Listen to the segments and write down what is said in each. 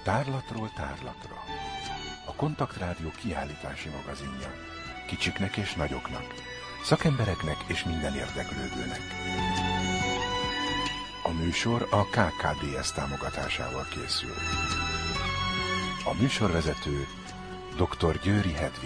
Tárlatról tárlatra. A Kontaktrádió kiállítási magazinja. Kicsiknek és nagyoknak, szakembereknek és minden érdeklődőnek. A műsor a KKDS támogatásával készül. A műsorvezető dr. Győri Hedvig.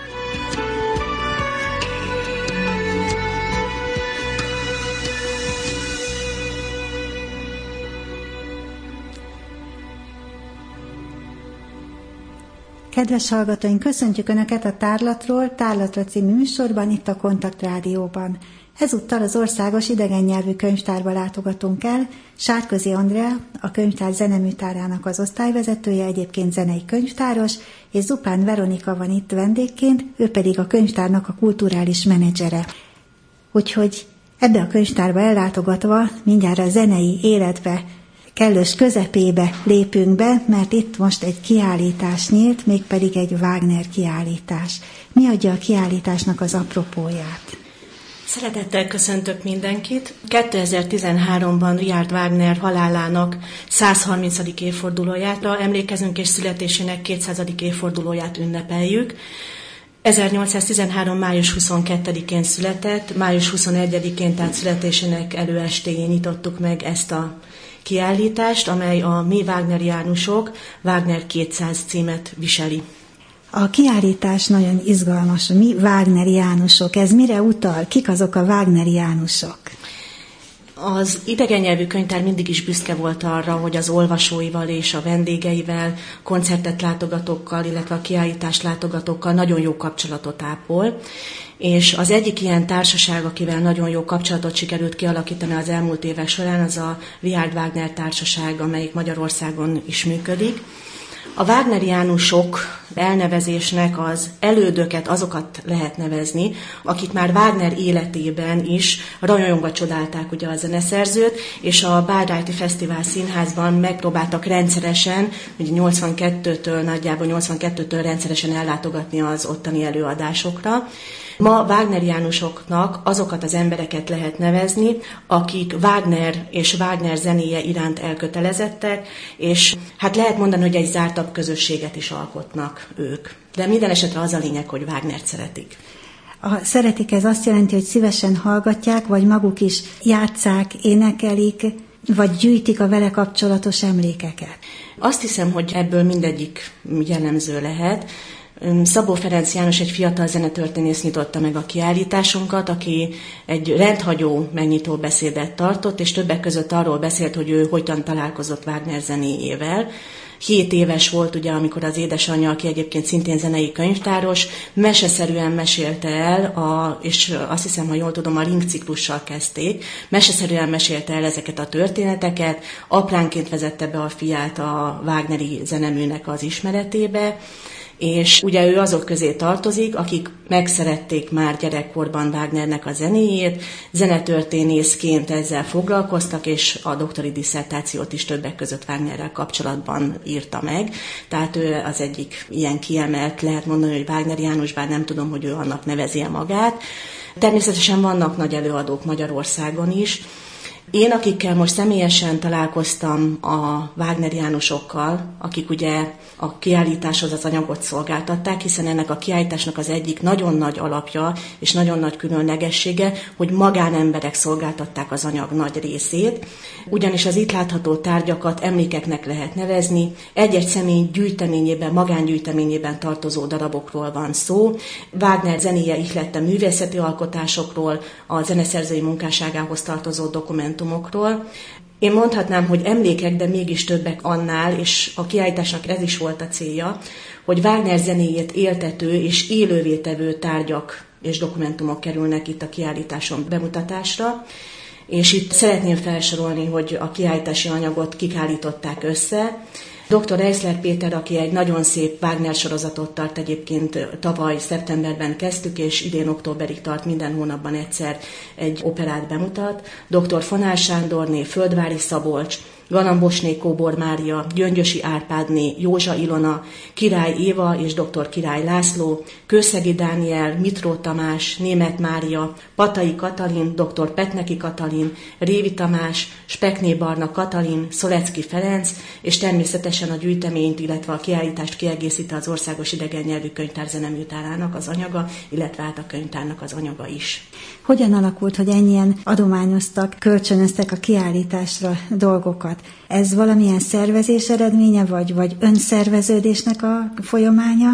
Kedves hallgatóink, köszöntjük Önöket a Tárlatról, Tárlatra című műsorban, itt a Kontaktrádióban. Ezúttal az Országos Idegennyelvű Könyvtárba látogatunk el. Sárközi Andrea, a könyvtár zeneműtárának az osztályvezetője, egyébként zenei könyvtáros, és Zupán Veronika van itt vendégként, ő pedig a könyvtárnak a kulturális menedzsere. Úgyhogy ebbe a könyvtárba ellátogatva mindjárt a zenei életbe kellős közepébe lépünk be, mert itt most egy kiállítás nyílt, mégpedig egy Wagner kiállítás. Mi adja a kiállításnak az apropóját? Szeretettel köszöntök mindenkit. 2013-ban Richard Wagner halálának 130. évfordulójára emlékezünk, és születésének 200. évfordulóját ünnepeljük. 1813. május 22-én született, május 21-én, tehát születésének előestéjén nyitottuk meg ezt a kiállítást, amely a Mi Wagneriánusok Wagner 200 címet viseli. A kiállítás nagyon izgalmas. Mi Wagneriánusok? Ez mire utal? Kik azok a Wagneriánusok? Az idegennyelvű könyvtár mindig is büszke volt arra, hogy az olvasóival és a vendégeivel, koncertet látogatókkal, illetve a kiállítás látogatókkal nagyon jó kapcsolatot ápol. És az egyik ilyen társaság, akivel nagyon jó kapcsolatot sikerült kialakítani az elmúlt évek során, az a Richard Wagner Társaság, amelyik Magyarországon is működik. A Wagneriánusok elnevezésnek az elődöket, azokat lehet nevezni, akik már Wagner életében is rajongva csodálták ugye a zeneszerzőt, és a Bayreuthi Fesztivál Színházban megpróbáltak rendszeresen, ugye 82-től rendszeresen ellátogatni az ottani előadásokra. Ma Wagneriánusoknak azokat az embereket lehet nevezni, akik Wagner és Wagner zenéje iránt elkötelezettek, és hát lehet mondani, hogy egy zártabb közösséget is alkotnak ők. De minden esetre az a lényeg, hogy Wagnert szeretik. A szeretik, ez azt jelenti, hogy szívesen hallgatják, vagy maguk is játsszák, énekelik, vagy gyűjtik a vele kapcsolatos emlékeket? Azt hiszem, hogy ebből mindegyik jellemző lehet. Szabó Ferenc János, egy fiatal zenetörténész nyitotta meg a kiállításunkat, aki egy rendhagyó megnyitó beszédet tartott, és többek között arról beszélt, hogy ő hogyan találkozott Wagner zenéjével. 7 éves volt, ugye, amikor az édesanyja, aki egyébként szintén zenei könyvtáros, meseszerűen mesélte el, és azt hiszem, ha jól tudom, a Ring ciklussal kezdték, meseszerűen mesélte el ezeket a történeteket, apránként vezette be a fiát a Wagneri zeneműnek az ismeretébe, és ugye ő azok közé tartozik, akik megszerették már gyerekkorban Wagnernek a zenéjét, zenetörténészként ezzel foglalkoztak, és a doktori disszertációt is többek között Wagnerrel kapcsolatban írta meg. Tehát ő az egyik ilyen kiemelt, lehet mondani, hogy Wagneriánus, bár nem tudom, hogy ő annak nevezi magát. Természetesen vannak nagy előadók Magyarországon is. Én, akikkel most személyesen találkoztam a Wagneriánusokkal, akik ugye a kiállításhoz az anyagot szolgáltatták, hiszen ennek a kiállításnak az egyik nagyon nagy alapja és nagyon nagy különlegessége, hogy magánemberek szolgáltatták az anyag nagy részét, ugyanis az itt látható tárgyakat emlékeknek lehet nevezni, egy-egy személy gyűjteményében, magángyűjteményében tartozó darabokról van szó, Wagner zenéje ihlette művészeti alkotásokról, a zeneszerzői munkásságához tartozó dokumentumokról. Én mondhatnám, hogy emlékek, de mégis többek annál, és a kiállításnak ez is volt a célja, hogy Wagner zenéjét éltető és élővé tevő tárgyak és dokumentumok kerülnek itt a kiállításon bemutatásra. És itt szeretném felsorolni, hogy a kiállítási anyagot kik állították össze. Dr. Reisler Péter, aki egy nagyon szép Wagner sorozatot tart, egyébként tavaly szeptemberben kezdtük, és idén októberig tart, minden hónapban egyszer egy operát bemutat. Dr. Fonál Sándorné, Földvári Szabolcs, Galambosné Kóbor Mária, Gyöngyösi Árpádné, Józsa Ilona, Király Éva és dr. Király László, Kőszegi Dániel, Mitró Tamás, Németh Mária, Patai Katalin, dr. Petneki Katalin, Révi Tamás, Spekné Barna Katalin, Szolecki Ferenc, és természetesen a gyűjteményt, illetve a kiállítást kiegészíti az Országos Idegennyelvű Könyvtár zeneműtárának az anyaga, illetve a könyvtárnak az anyaga is. Hogyan alakult, hogy ennyien adományoztak, kölcsönöztek a kiállításra dolgokat? Ez valamilyen szervezés eredménye, vagy önszerveződésnek a folyamánya?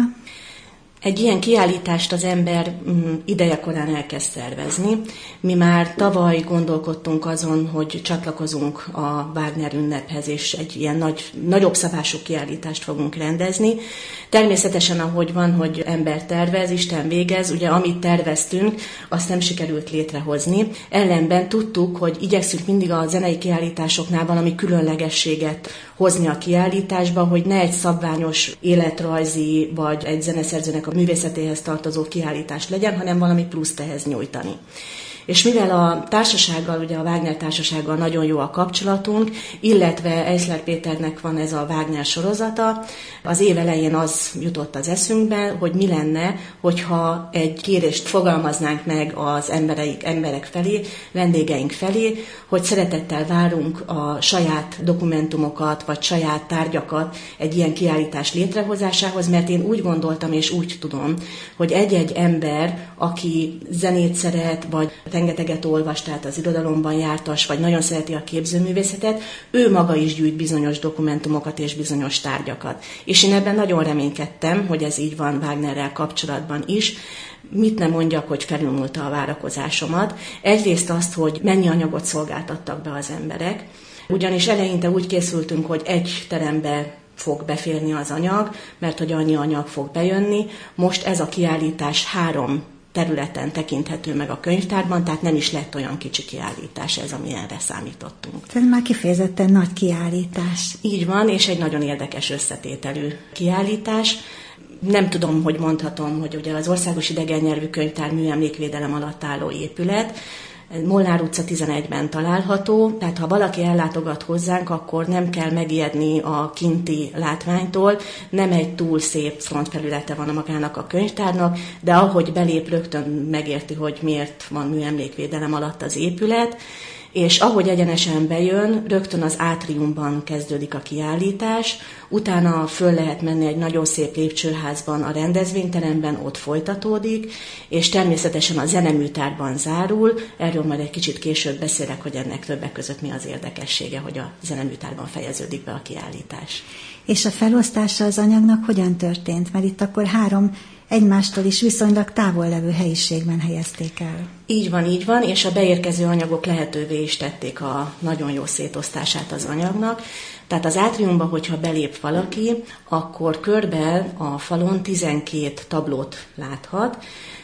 Egy ilyen kiállítást az ember idejekorán elkezd szervezni. Mi már tavaly gondolkodtunk azon, hogy csatlakozunk a Wagner ünnephez, és egy ilyen nagyobb szabású kiállítást fogunk rendezni. Természetesen, ahogy van, hogy ember tervez, Isten végez, ugye amit terveztünk, azt nem sikerült létrehozni. Ellenben tudtuk, hogy igyekszünk mindig a zenei kiállításoknál valami különlegességet hozni a kiállításba, hogy ne egy szabványos életrajzi, vagy egy zeneszerzőnek a művészetéhez tartozó kiállítás legyen, hanem valami pluszt ehhez nyújtani. És mivel a társasággal, ugye a Wagner társasággal nagyon jó a kapcsolatunk, illetve Eisler Péternek van ez a Wagner sorozata, az év elején az jutott az eszünkbe, hogy mi lenne, hogyha egy kérést fogalmaznánk meg az emberek felé, vendégeink felé, hogy szeretettel várunk a saját dokumentumokat, vagy saját tárgyakat egy ilyen kiállítás létrehozásához, mert én úgy gondoltam, és úgy tudom, hogy egy-egy ember, aki zenét szeret, vagy rengeteget olvas, tehát az irodalomban jártas, vagy nagyon szereti a képzőművészetet, ő maga is gyűjt bizonyos dokumentumokat és bizonyos tárgyakat. És én ebben nagyon reménykedtem, hogy ez így van Wagnerrel kapcsolatban is. Mit nem mondjak, hogy felülmúlta a várakozásomat. Egyrészt azt, hogy mennyi anyagot szolgáltattak be az emberek, ugyanis eleinte úgy készültünk, hogy egy terembe fog beférni az anyag, mert hogy annyi anyag fog bejönni. Most ez a kiállítás 3 területen tekinthető meg a könyvtárban, tehát nem is lett olyan kicsi kiállítás ez, amilyenre számítottunk. Tehát már kifejezetten nagy kiállítás. Így van, és egy nagyon érdekes összetételű kiállítás. Nem tudom, hogy mondhatom, hogy ugye az Országos Idegennyelvű Könyvtár műemlékvédelem alatt álló épület, Molnár utca 11-ben található, tehát ha valaki ellátogat hozzánk, akkor nem kell megijedni a kinti látványtól, nem egy túl szép frontfelülete van magának a könyvtárnak, de ahogy belép, rögtön megérti, hogy miért van műemlékvédelem alatt az épület, és ahogy egyenesen bejön, rögtön az átriumban kezdődik a kiállítás, utána föl lehet menni egy nagyon szép lépcsőházban a rendezvényteremben, ott folytatódik, és természetesen a zeneműtárban zárul, erről majd egy kicsit később beszélek, hogy ennek többek között mi az érdekessége, hogy a zeneműtárban fejeződik be a kiállítás. És a felosztása az anyagnak hogyan történt? Mert itt akkor 3 egymástól is viszonylag távol levő helyiségben helyezték el. Így van, és a beérkező anyagok lehetővé is tették a nagyon jó szétosztását az anyagnak. Tehát az átriumba, hogyha belép valaki, akkor körbe a falon 12 tablót láthat.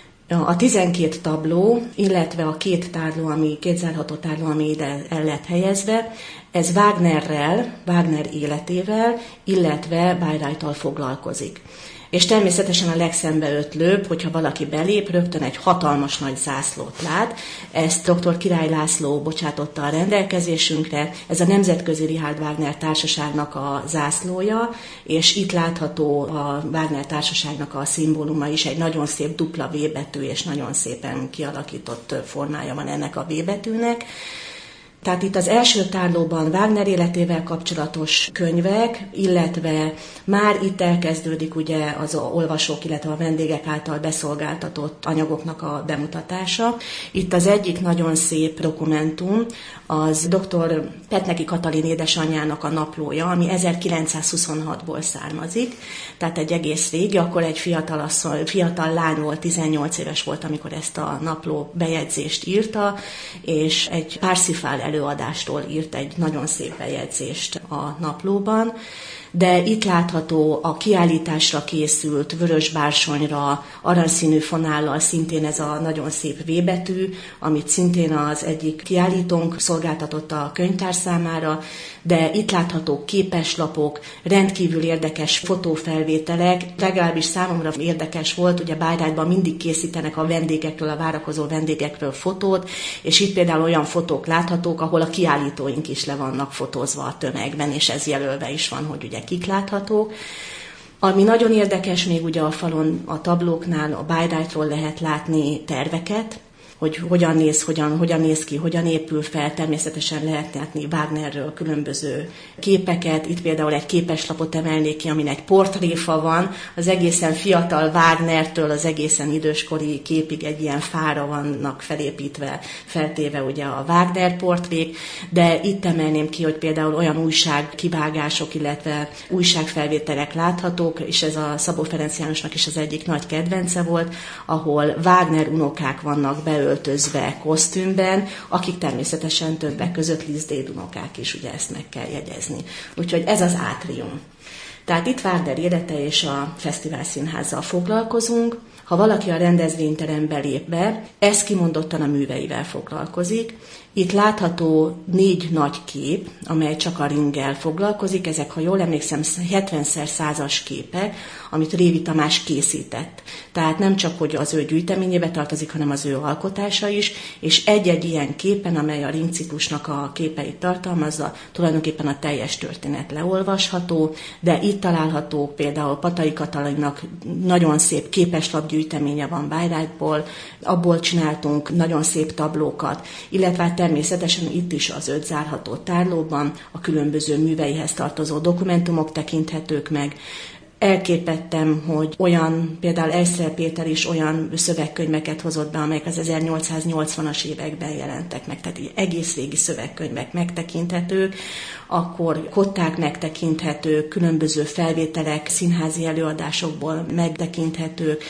A 12 tabló, illetve a 2 tárló, két zárható tárló, ami ide el lett helyezve, ez Wagner életével, illetve Bayreuth-tal foglalkozik. És természetesen a legszembeötlőbb, hogyha valaki belép, rögtön egy hatalmas nagy zászlót lát. Ezt dr. Király László bocsátotta a rendelkezésünkre. Ez a Nemzetközi Richard Wagner Társaságnak a zászlója, és itt látható a Wagner Társaságnak a szimbóluma is, egy nagyon szép dupla V betű, és nagyon szépen kialakított formája van ennek a V betűnek. Tehát itt az első tárlóban Wagner életével kapcsolatos könyvek, illetve már itt elkezdődik ugye az olvasók, illetve a vendégek által beszolgáltatott anyagoknak a bemutatása. Itt az egyik nagyon szép dokumentum, az dr. Petneki Katalin édesanyjának a naplója, ami 1926-ból származik, tehát egy egész régi, akkor egy fiatal lány volt, 18 éves volt, amikor ezt a napló bejegyzést írta, és egy Parsifal előadástól írt egy nagyon szép bejegyzést a naplóban. de itt látható a kiállításra készült vörös bársonyra, aranyszínű fonállal szintén ez a nagyon szép V betű, amit szintén az egyik kiállítónk szolgáltatott a könyvtár számára, de itt látható képeslapok, rendkívül érdekes fotófelvételek, legalábbis számomra érdekes volt, ugye Bayreuthban mindig készítenek a vendégekről, a várakozó vendégekről fotót, és itt például olyan fotók láthatók, ahol a kiállítóink is le vannak fotózva a tömegben, és ez jelölve is van, hogy ugye kik láthatók. Ami nagyon érdekes, még ugye a falon, a tablóknál a Bayreuthról lehet látni terveket, hogy hogyan néz ki, hogyan épül fel, természetesen lehet látni Wagnerről különböző képeket. Itt például egy képeslapot emelnék ki, aminek portréfa van, az egészen fiatal Wagnertől az egészen időskori képig egy ilyen fára vannak felépítve, feltéve ugye a Wagner portrék, de itt emelném ki, hogy például olyan újságkivágások, illetve újságfelvételek láthatók, és ez a Szabó Ferenc Jánosnak is az egyik nagy kedvence volt, ahol Wagner unokák vannak beöltözve kosztümben, akik természetesen többek között Liszt unokák is, ugye ezt meg kell jegyezni. Úgyhogy ez az átrium. Tehát itt Wagner élete és a Fesztivál Színházzal foglalkozunk. Ha valaki a rendezvényterembe lép be, ez kimondottan a műveivel foglalkozik. Itt látható 4 nagy kép, amely csak a ringgel foglalkozik. Ezek, ha jól emlékszem, 70x100-as képek, amit Révi Tamás készített. Tehát nem csak, hogy az ő gyűjteményébe tartozik, hanem az ő alkotása is, és egy-egy ilyen képen, amely a ringciklusnak a képeit tartalmazza, tulajdonképpen a teljes történet leolvasható, de itt található például Patai Katalinnak nagyon szép képeslapgyűjteménye van Bayreuthból, abból csináltunk nagyon szép tablókat, illetve természetesen itt is az 5 zárható tárlóban a különböző műveihez tartozó dokumentumok tekinthetők meg. Elképettem, hogy például Ejszter Péter is olyan szövegkönyveket hozott be, amelyek az 1880-as években jelentek meg, tehát egész régi szövegkönyvek megtekinthetők, akkor kották megtekinthetők, különböző felvételek színházi előadásokból megtekinthetők.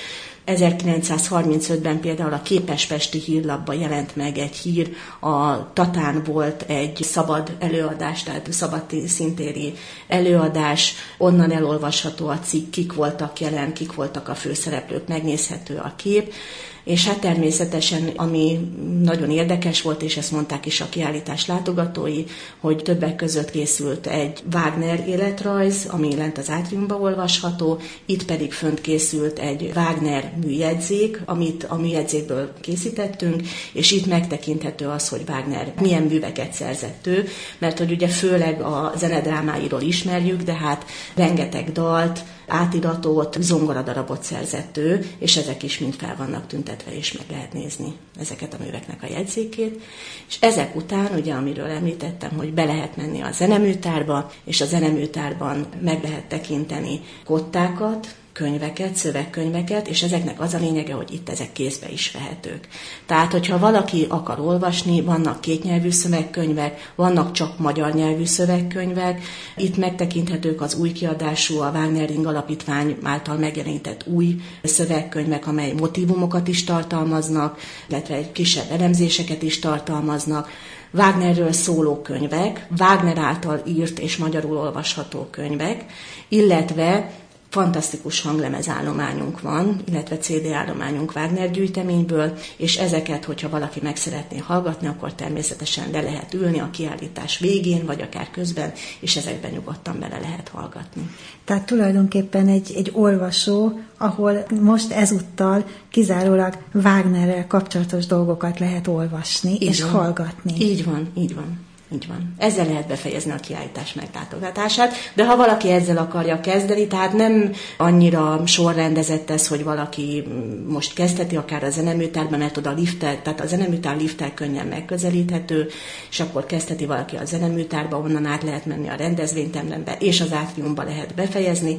1935-ben például a Képespesti Hírlapban jelent meg egy hír, a Tatán volt egy szabad előadás, tehát szabad színtéri előadás, onnan elolvasható a cikk, kik voltak jelen, kik voltak a főszereplők, megnézhető a kép. És hát természetesen, ami nagyon érdekes volt, és ezt mondták is a kiállítás látogatói, hogy többek között készült egy Wagner életrajz, ami lent az átriumban olvasható, itt pedig fönt készült egy Wagner műjegyzék, amit a műjegyzékből készítettünk, és itt megtekinthető az, hogy Wagner milyen műveket szerzett ő, mert hogy ugye főleg a zenedrámáiról ismerjük, de hát rengeteg dalt, átiratot, zongoradarabot szerzett ő, és ezek is mind fel vannak tüntetve, és meg lehet nézni ezeket a műveknek a jegyzékét. És ezek után, ugye amiről említettem, hogy be lehet menni a zeneműtárba, és a zeneműtárban meg lehet tekinteni kottákat, könyveket, szövegkönyveket, és ezeknek az a lényege, hogy itt ezek kézbe is vehetők. Tehát, hogyha valaki akar olvasni, vannak kétnyelvű szövegkönyvek, vannak csak magyar nyelvű szövegkönyvek, itt megtekinthetők az új kiadású, a Wagner Ring Alapítvány által megjelenített új szövegkönyvek, amely motívumokat is tartalmaznak, illetve egy kisebb elemzéseket is tartalmaznak, Wagnerről szóló könyvek, Wagner által írt és magyarul olvasható könyvek, illetve fantasztikus hanglemezállományunk van, illetve CD állományunk Wagner gyűjteményből, és ezeket, hogyha valaki meg szeretné hallgatni, akkor természetesen le lehet ülni a kiállítás végén, vagy akár közben, és ezekben nyugodtan bele lehet hallgatni. Tehát tulajdonképpen egy olvasó, ahol most ezúttal kizárólag Wagnerrel kapcsolatos dolgokat lehet olvasni és hallgatni. Így van, így van. Így van. Ezzel lehet befejezni a kiállítás meglátogatását, de ha valaki ezzel akarja kezdeni, tehát nem annyira sorrendezett ez, hogy valaki most kezdheti akár a zeneműtárban, mert oda tehát a zeneműtár lifttel könnyen megközelíthető, és akkor kezdheti valaki a zeneműtárba, onnan át lehet menni a rendezvényterembe, és az átriumba lehet befejezni,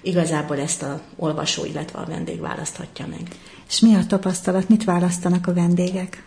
igazából ezt a olvasó, illetve a vendég választhatja meg. És mi a tapasztalat? Mit választanak a vendégek?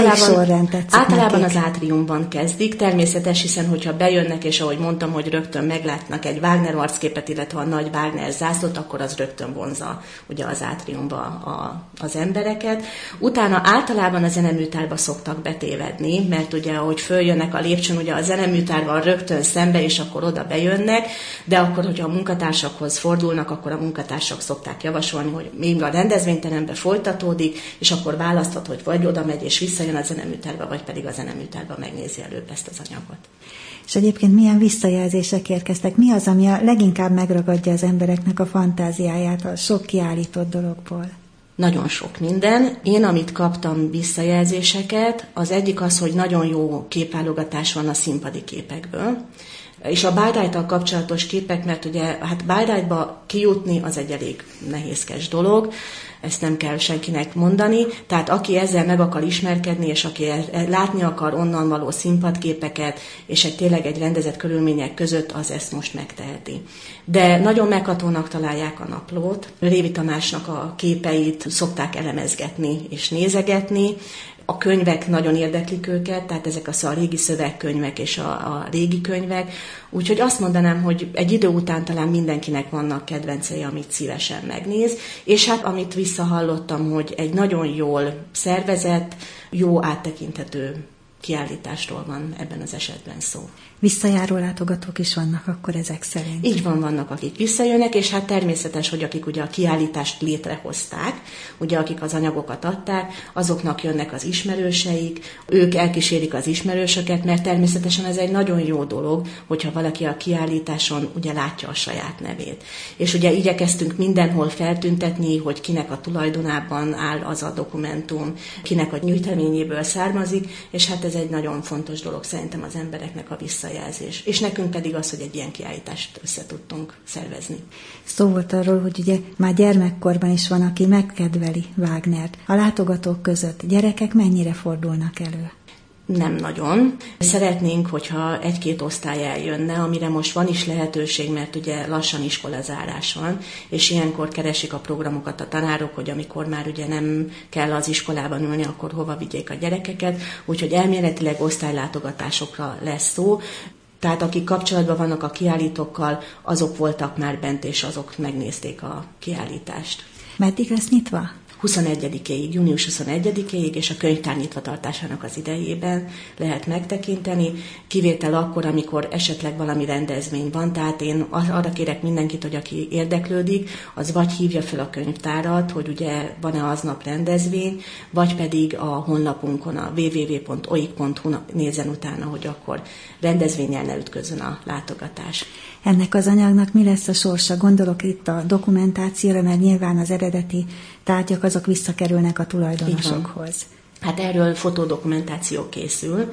Általában az átriumban kezdik, természetes, hiszen hogyha bejönnek, és ahogy mondtam, hogy rögtön meglátnak egy Wagner arcképet, illetve a nagy Wagner zászlót, akkor az rögtön vonza ugye az átriumba az embereket. Utána általában a zeneműtárba szoktak betévedni, mert ugye ahogy följönnek a lépcsőn, ugye a zeneműtár van rögtön szembe, és akkor oda bejönnek, de akkor, hogyha a munkatársakhoz fordulnak, akkor a munkatársak szokták javasolni, hogy még a rendezvényterembe folytatódik, és akkor választhat, hogy vagy oda megy és visszajön a zeneműtárba, vagy pedig a zeneműtárba megnézi előbb ezt az anyagot. És egyébként milyen visszajelzések érkeztek? Mi az, ami a leginkább megragadja az embereknek a fantáziáját a sok kiállított dologból? Nagyon sok minden. Én, amit kaptam visszajelzéseket, az egyik az, hogy nagyon jó képválogatás van a színpadi képekből, és a Bádályttal kapcsolatos képek, mert ugye hát Bádályba kijutni az egy elég nehézkes dolog, ezt nem kell senkinek mondani, tehát aki ezzel meg akar ismerkedni, és aki látni akar onnan való színpadképeket, és tényleg egy rendezett körülmények között, az ezt most megteheti. De nagyon meghatónak találják a naplót, Révi Tamásnak a képeit szokták elemezgetni és nézegetni, a könyvek nagyon érdeklik őket, tehát ezek a régi szövegkönyvek és a régi könyvek. Úgyhogy azt mondanám, hogy egy idő után talán mindenkinek vannak kedvencei, amit szívesen megnéz. És hát amit visszahallottam, hogy egy nagyon jól szervezett, jó áttekinthető kiállításról van ebben az esetben szó. Visszajáró látogatók is vannak akkor ezek szerint? Így vannak, akik visszajönnek, és hát természetes, hogy akik ugye a kiállítást létrehozták, ugye akik az anyagokat adták, azoknak jönnek az ismerőseik, ők elkísérik az ismerősöket, mert természetesen ez egy nagyon jó dolog, hogyha valaki a kiállításon ugye látja a saját nevét. És ugye igyekeztünk mindenhol feltüntetni, hogy kinek a tulajdonában áll az a dokumentum, kinek a gyűjteményéből származik, és hát ez egy nagyon fontos dolog szerintem az embereknek a visszajelzés. És nekünk pedig az, hogy egy ilyen kiállítást össze tudtunk szervezni. Szó volt arról, hogy ugye már gyermekkorban is van, aki megkedveli Wagnert. A látogatók között gyerekek mennyire fordulnak elő? Nem nagyon. Szeretnénk, hogyha egy-két osztály eljönne, amire most van is lehetőség, mert ugye lassan iskolazárás van, és ilyenkor keresik a programokat a tanárok, hogy amikor már ugye nem kell az iskolában ülni, akkor hova vigyék a gyerekeket, úgyhogy elméletileg osztálylátogatásokra lesz szó. Tehát akik kapcsolatban vannak a kiállítókkal, azok voltak már bent, és azok megnézték a kiállítást. Meddig lesz nyitva? 21-ig, június 21-ig, és a könyvtár nyitvatartásának az idejében lehet megtekinteni, kivétel akkor, amikor esetleg valami rendezvény van, tehát én arra kérek mindenkit, hogy aki érdeklődik, az vagy hívja fel a könyvtárat, hogy ugye van-e aznap rendezvény, vagy pedig a honlapunkon, a www.oik.hu nézzen utána, hogy akkor rendezvénnyel ne ütközön a látogatás. Ennek az anyagnak mi lesz a sorsa? Gondolok itt a dokumentációra, mert nyilván az eredeti tárgyak azok visszakerülnek a tulajdonosokhoz. Hát erről fotodokumentáció készül,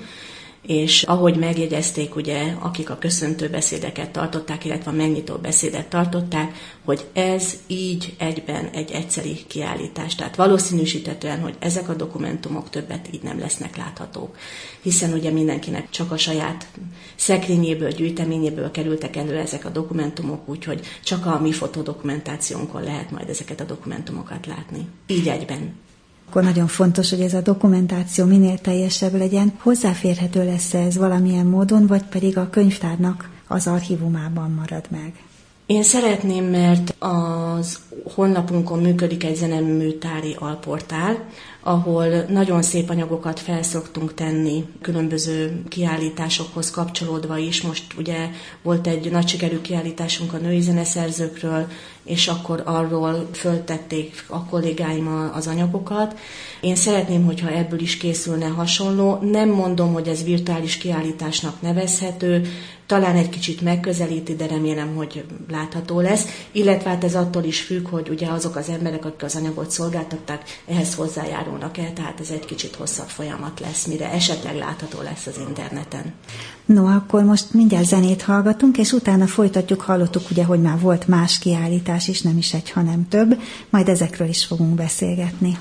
és ahogy megjegyezték, ugye, akik a köszöntő beszédeket tartották, illetve a megnyitó beszédet tartották, hogy ez így egyben egy egyszeri kiállítás. Tehát valószínűsíthetően, hogy ezek a dokumentumok többet így nem lesznek láthatók. Hiszen ugye mindenkinek csak a saját szekrényéből, gyűjteményéből kerültek elő ezek a dokumentumok, úgyhogy csak a mi fotodokumentációnkon lehet majd ezeket a dokumentumokat látni. Így egyben. Akkor nagyon fontos, hogy ez a dokumentáció minél teljesebb legyen. Hozzáférhető lesz ez valamilyen módon, vagy pedig a könyvtárnak az archívumában marad meg? Én szeretném, mert az honlapunkon működik egy zeneműtári alportál, ahol nagyon szép anyagokat felszoktunk tenni, különböző kiállításokhoz kapcsolódva is. Most ugye volt egy nagy sikerű kiállításunk a női zeneszerzőkről, és akkor arról föltették a kollégáim az anyagokat. Én szeretném, hogyha ebből is készülne hasonló. Nem mondom, hogy ez virtuális kiállításnak nevezhető, talán egy kicsit megközelíti, de remélem, hogy látható lesz. Illetve hát ez attól is függ, hogy ugye azok az emberek, akik az anyagot szolgáltatták, ehhez hozzájárulnak-e, tehát ez egy kicsit hosszabb folyamat lesz, mire esetleg látható lesz az interneten. No, akkor most mindjárt zenét hallgatunk, és utána folytatjuk. Hallottuk ugye, hogy már volt más kiállítás is, nem is egy, hanem több, majd ezekről is fogunk beszélgetni.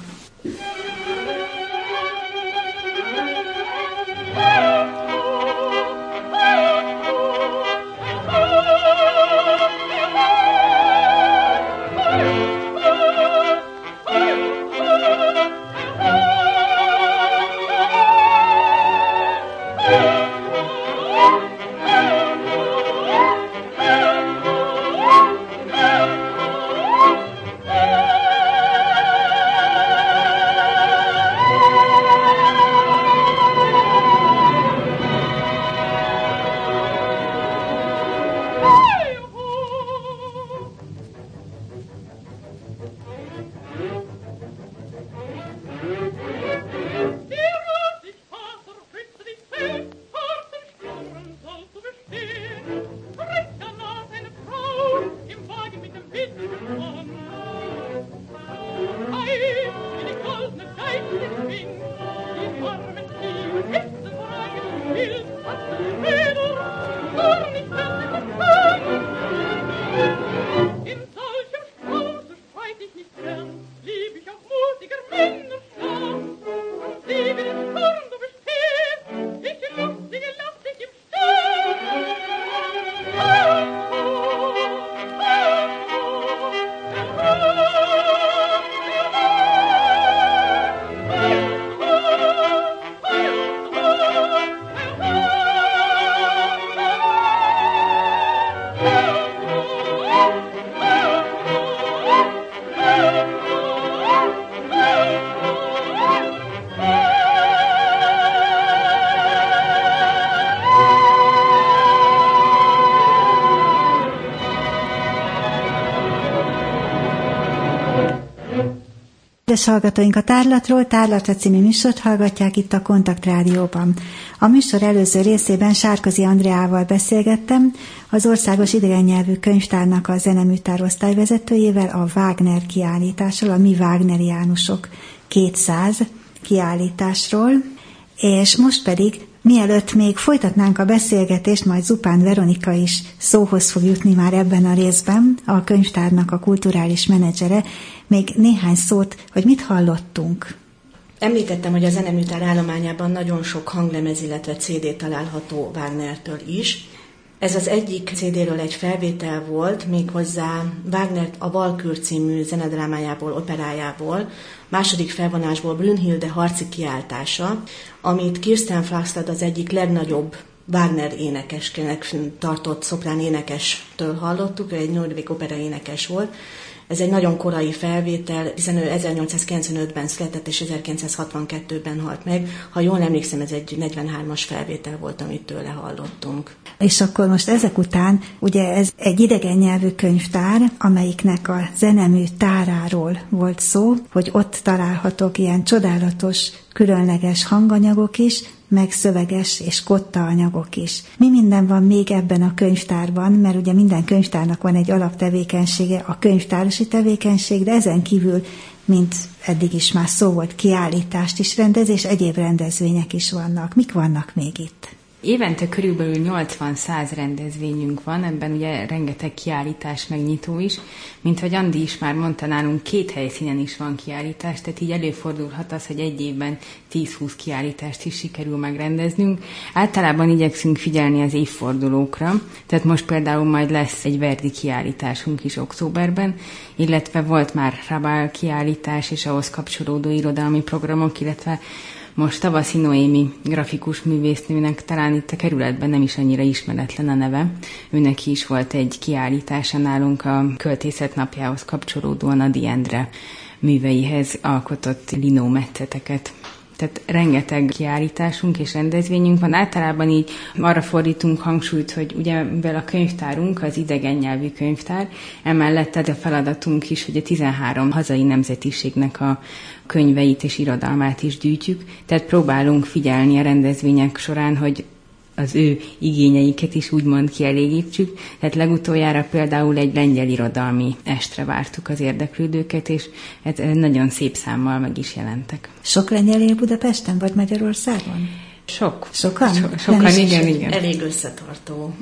Kedves hallgatóink, a Tárlatról Tárlatra című műsort hallgatják itt a Kontakt Rádióban. A műsor előző részében Sárközi Andreával beszélgettem, az Országos Idegennyelvű Könyvtárnak a zeneműtár osztályvezetőjével a Wagner kiállításról, a Mi Wagneriánusok 200 kiállításról, és most pedig, mielőtt még folytatnánk a beszélgetést, majd Zupán Veronika is szóhoz fog jutni már ebben a részben, a könyvtárnak a kulturális menedzsere, még néhány szót, hogy mit hallottunk. Említettem, hogy a zeneműtár állományában nagyon sok hanglemez, illetve CD található Wagnertől is. Ez az egyik CD-ről egy felvétel volt, méghozzá Wagner a Walkür című zenedrámájából, operájából, második felvonásból Brünnhilde harci kiáltása, amit Kirsten Flagstad az egyik legnagyobb Wagner énekesnek tartott szoprán énekestől hallottuk, ő egy norvég opera énekes volt. Ez egy nagyon korai felvétel, hiszen ő 1895-ben született és 1962-ben halt meg. Ha jól emlékszem, ez egy 43-as felvétel volt, amit tőle hallottunk. És akkor most ezek után, ugye ez egy idegen nyelvű könyvtár, amelyiknek a zenemű táráról volt szó, hogy ott találhatók ilyen csodálatos, különleges hanganyagok is, meg szöveges és kotta anyagok is. Mi minden van még ebben a könyvtárban, mert ugye minden könyvtárnak van egy alaptevékenysége, a könyvtárosi tevékenység, de ezen kívül, mint eddig is már szó volt, kiállítást is rendez, és egyéb rendezvények is vannak. Mik vannak még itt? Évente körülbelül 80-100 rendezvényünk van, ebben ugye rengeteg kiállítás, megnyitó is. Mint hogy Andi is már mondta, nálunk 2 helyszínen is van kiállítás, tehát így előfordulhat az, hogy egy évben 10-20 kiállítást is sikerül megrendeznünk. Általában igyekszünk figyelni az évfordulókra, tehát most például majd lesz egy Verdi kiállításunk is októberben, illetve volt már Raval kiállítás és ahhoz kapcsolódó irodalmi programok, illetve most Tavaszi Noémi grafikus művésznőnek talán itt a kerületben nem is annyira ismeretlen a neve. Őneki is volt egy kiállítása nálunk a Költészet napjához kapcsolódóan Ady Endre műveihez alkotott linómetszeteket. Tehát rengeteg kiállításunk és rendezvényünk van. Általában így arra fordítunk hangsúlyt, hogy ugye mivel a könyvtárunk az idegen nyelvű könyvtár, emellett ez a feladatunk is, hogy a 13 hazai nemzetiségnek a könyveit és irodalmát is gyűjtjük. Tehát próbálunk figyelni a rendezvények során, hogy az ő igényeiket is úgymond kielégítsük. Tehát legutoljára például egy lengyel irodalmi estre vártuk az érdeklődőket, és ez nagyon szép számmal meg is jelentek. Sok lengyel él Budapesten vagy Magyarországon? Sokan, igen. Elég összetartó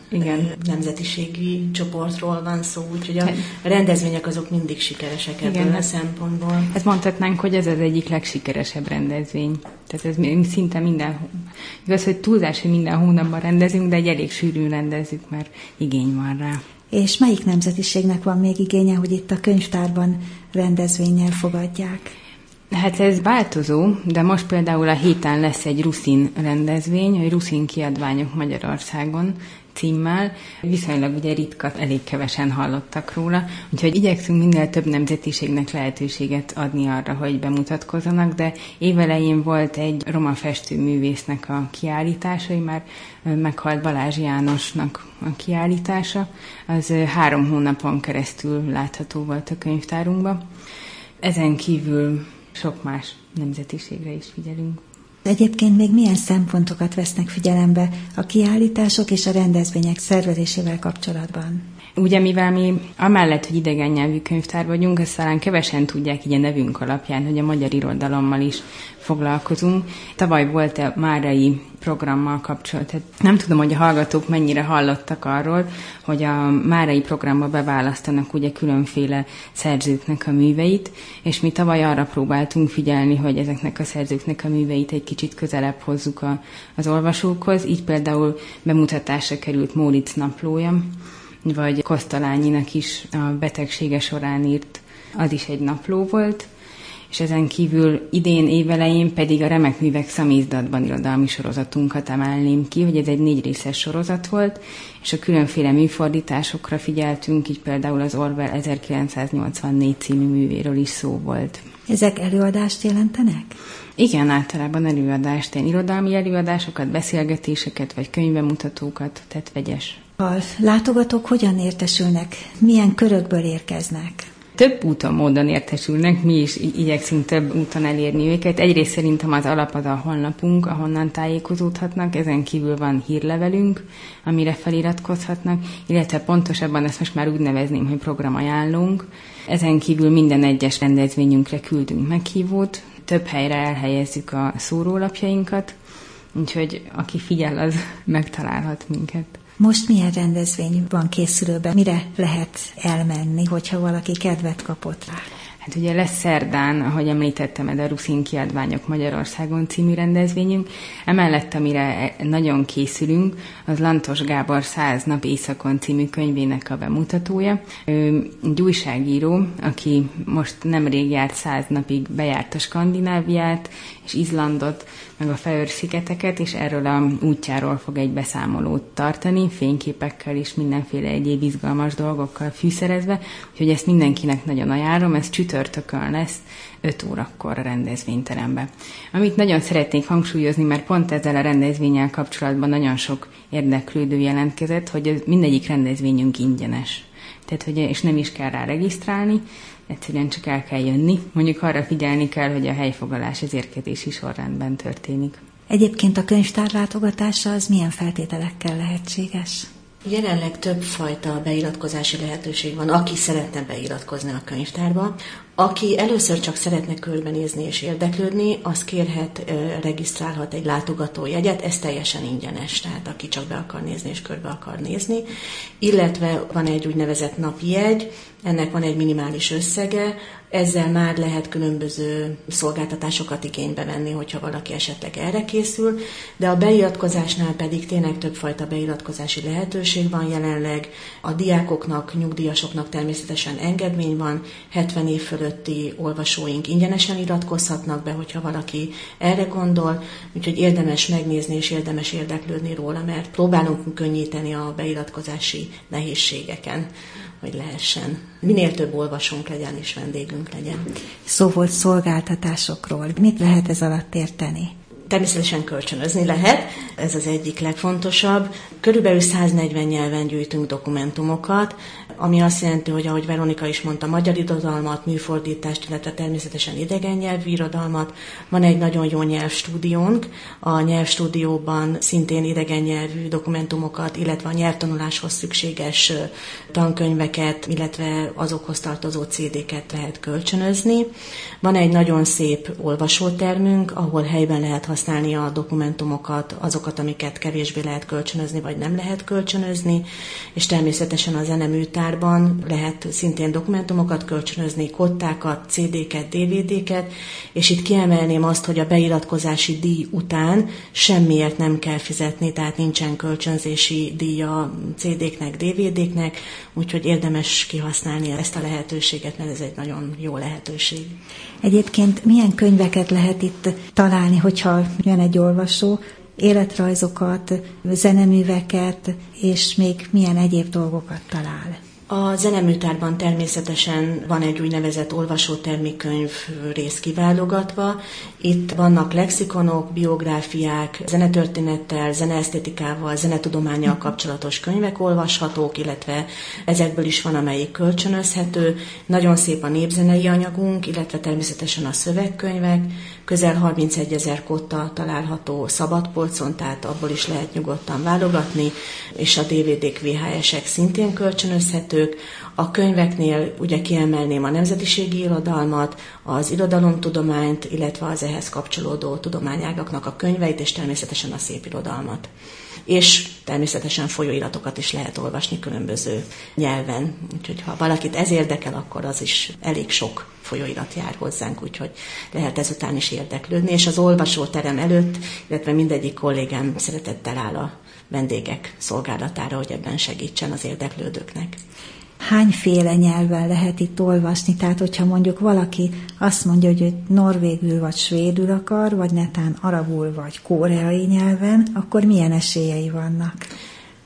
nemzetiségi csoportról van szó, úgyhogy a rendezvények azok mindig sikeresek ebből a szempontból. Ezt mondhatnánk, hogy ez az egyik legsikeresebb rendezvény. Tehát ez szinte minden, igaz, hogy túlzás, hogy minden hónapban rendezünk, de egy elég sűrűn rendezzük, mert igény van rá. És melyik nemzetiségnek van még igénye, hogy itt a könyvtárban rendezvénnyel fogadják? Hát ez változó, de most például a héten lesz egy ruszin rendezvény, hogy ruszin kiadványok Magyarországon címmel. Viszonylag ugye ritka, elég kevesen hallottak róla, úgyhogy igyekszünk minél több nemzetiségnek lehetőséget adni arra, hogy bemutatkozzanak, de évelején volt egy roma festőművésznek a kiállítása, már meghalt Balázs Jánosnak a kiállítása. Az 3 hónapon keresztül látható volt a könyvtárunkban. Ezen kívül sok más nemzetiségre is figyelünk. Egyébként még milyen szempontokat vesznek figyelembe a kiállítások és a rendezvények szervezésével kapcsolatban? Ugye, mivel mi amellett, hogy idegen nyelvű könyvtár vagyunk, ezt talán kevesen tudják így a nevünk alapján, hogy a magyar irodalommal is foglalkozunk. Tavaly volt a márai programmal kapcsolatban. Nem tudom, hogy a hallgatók mennyire hallottak arról, hogy a márai programba beválasztanak ugye különféle szerzőknek a műveit, és mi tavaly arra próbáltunk figyelni, hogy ezeknek a szerzőknek a műveit egy kicsit közelebb hozzuk az olvasókhoz. Így például bemutatásra került Móricz naplója, vagy Kosztolányinak is a betegsége során írt, az is egy napló volt, és ezen kívül idén évelején pedig a Remek művek szamizdatban irodalmi sorozatunkat emelném ki, hogy ez egy 4 részes sorozat volt, és a különféle műfordításokra figyeltünk, így például az Orwell 1984 című művéről is szó volt. Ezek előadást jelentenek? Igen, általában előadást, irodalmi előadásokat, beszélgetéseket, vagy könyvbemutatókat, tehát vegyes. A látogatók hogyan értesülnek? Milyen körökből érkeznek? több úton, módon értesülnek, mi is igyekszünk több úton elérni őket. Egyrészt szerintem az alap az a honlapunk, ahonnan tájékozódhatnak, ezen kívül van hírlevelünk, amire feliratkozhatnak, illetve pontosabban ezt most már úgy nevezném, hogy programajánlónk. Ezen kívül minden egyes rendezvényünkre küldünk meghívót, több helyre elhelyezzük a szórólapjainkat, úgyhogy aki figyel, az megtalálhat minket. Most milyen rendezvény van készülőben? Mire lehet elmenni, hogyha valaki kedvet kapott rá? Hát ugye lesz szerdán, ahogy említettem, a Ruszin Kiadványok Magyarországon című rendezvényünk. Emellett, amire nagyon készülünk, az Lantos Gábor 100 nap éjszakon című könyvének a bemutatója. Ő egy újságíró, aki most nemrég járt 100 napig, bejárta Skandináviát és Izlandot, meg a Feöer-szigeteket, és erről a útjáról fog egy beszámolót tartani, fényképekkel és mindenféle egyéb izgalmas dolgokkal fűszerezve, úgyhogy ezt mindenkinek nagyon ajánlom, ez csütörtökön lesz 5 órakor a rendezvényteremben. Amit nagyon szeretnék hangsúlyozni, mert pont ezzel a rendezvénnyel kapcsolatban nagyon sok érdeklődő jelentkezett, hogy mindegyik rendezvényünk ingyenes. Tehát, hogy és nem is kell rá regisztrálni, egyszerűen csak el kell jönni. Mondjuk arra figyelni kell, hogy a helyfoglalás az érkezési sorrendben történik. Egyébként a könyvtár látogatása az milyen feltételekkel lehetséges? Jelenleg többfajta beiratkozási lehetőség van, aki szeretne beiratkozni a könyvtárba. Aki először csak szeretne körbenézni és érdeklődni, az kérhet, regisztrálhat egy látogatójegyet, ez teljesen ingyenes, tehát aki csak be akar nézni és körbe akar nézni. Illetve van egy úgynevezett napi jegy, ennek van egy minimális összege, ezzel már lehet különböző szolgáltatásokat igénybe venni, hogyha valaki esetleg erre készül, de a beiratkozásnál pedig tényleg többfajta beiratkozási lehetőség van jelenleg. A diákoknak, nyugdíjasoknak természetesen engedmény van, 70 év fölötti olvasóink ingyenesen iratkozhatnak be, hogyha valaki erre gondol, úgyhogy érdemes megnézni és érdemes érdeklődni róla, mert próbálunk könnyíteni a beiratkozási nehézségeken, hogy lehessen. Minél több olvasónk legyen és vendégünk legyen. Szó volt szolgáltatásokról. Mit lehet ez alatt érteni? Természetesen kölcsönözni lehet, ez az egyik legfontosabb. Körülbelül 140 nyelven gyűjtünk dokumentumokat, ami azt jelenti, hogy ahogy Veronika is mondta, magyar irodalmat, műfordítást, illetve természetesen idegen nyelvű irodalmat. Van egy nagyon jó nyelvstúdiónk, a nyelvstúdióban szintén idegen nyelvű dokumentumokat, illetve a nyelvtanuláshoz szükséges tankönyveket, illetve azokhoz tartozó CD-ket lehet kölcsönözni. Van egy nagyon szép olvasótermünk, ahol helyben lehet használni a dokumentumokat, azokat, amiket kevésbé lehet kölcsönözni, vagy nem lehet kölcsönözni, és természetesen a zeneműtárban lehet szintén dokumentumokat kölcsönözni, kottákat, CD-ket, DVD-ket, és itt kiemelném azt, hogy a beiratkozási díj után semmiért nem kell fizetni, tehát nincsen kölcsönzési díja CD-knek, DVD-knek, úgyhogy érdemes kihasználni ezt a lehetőséget, mert ez egy nagyon jó lehetőség. Egyébként milyen könyveket lehet itt találni, hogyha jön egy olvasó, életrajzokat, zeneműveket, és még milyen egyéb dolgokat talál? A zeneműtárban természetesen van egy úgynevezett olvasótermikönyv rész kiválogatva. Itt vannak lexikonok, biográfiák, zenetörténettel, zeneesztétikával, zenetudománnyal kapcsolatos könyvek olvashatók, illetve ezekből is van, amelyik kölcsönözhető. Nagyon szép a népzenei anyagunk, illetve természetesen a szövegkönyvek. Közel 31 000 kotta található szabadpolcon, tehát abból is lehet nyugodtan válogatni, és a DVD-k, VHS-ek szintén kölcsönözhetők. A könyveknél ugye kiemelném a nemzetiségi irodalmat, az irodalomtudományt, illetve az ehhez kapcsolódó tudományágaknak a könyveit, és természetesen a szépirodalmat. És természetesen folyóiratokat is lehet olvasni különböző nyelven. Úgyhogy ha valakit ez érdekel, akkor az is elég sok folyóirat jár hozzánk, úgyhogy lehet ezután is érdeklődni. És az olvasóterem előtt, illetve mindegyik kollégám szeretettel áll a vendégek szolgálatára, hogy ebben segítsen az érdeklődőknek. Hányféle nyelven lehet itt olvasni? Tehát, hogyha mondjuk valaki azt mondja, hogy ő norvégül vagy svédül akar, vagy netán arabul vagy koreai nyelven, akkor milyen esélyei vannak?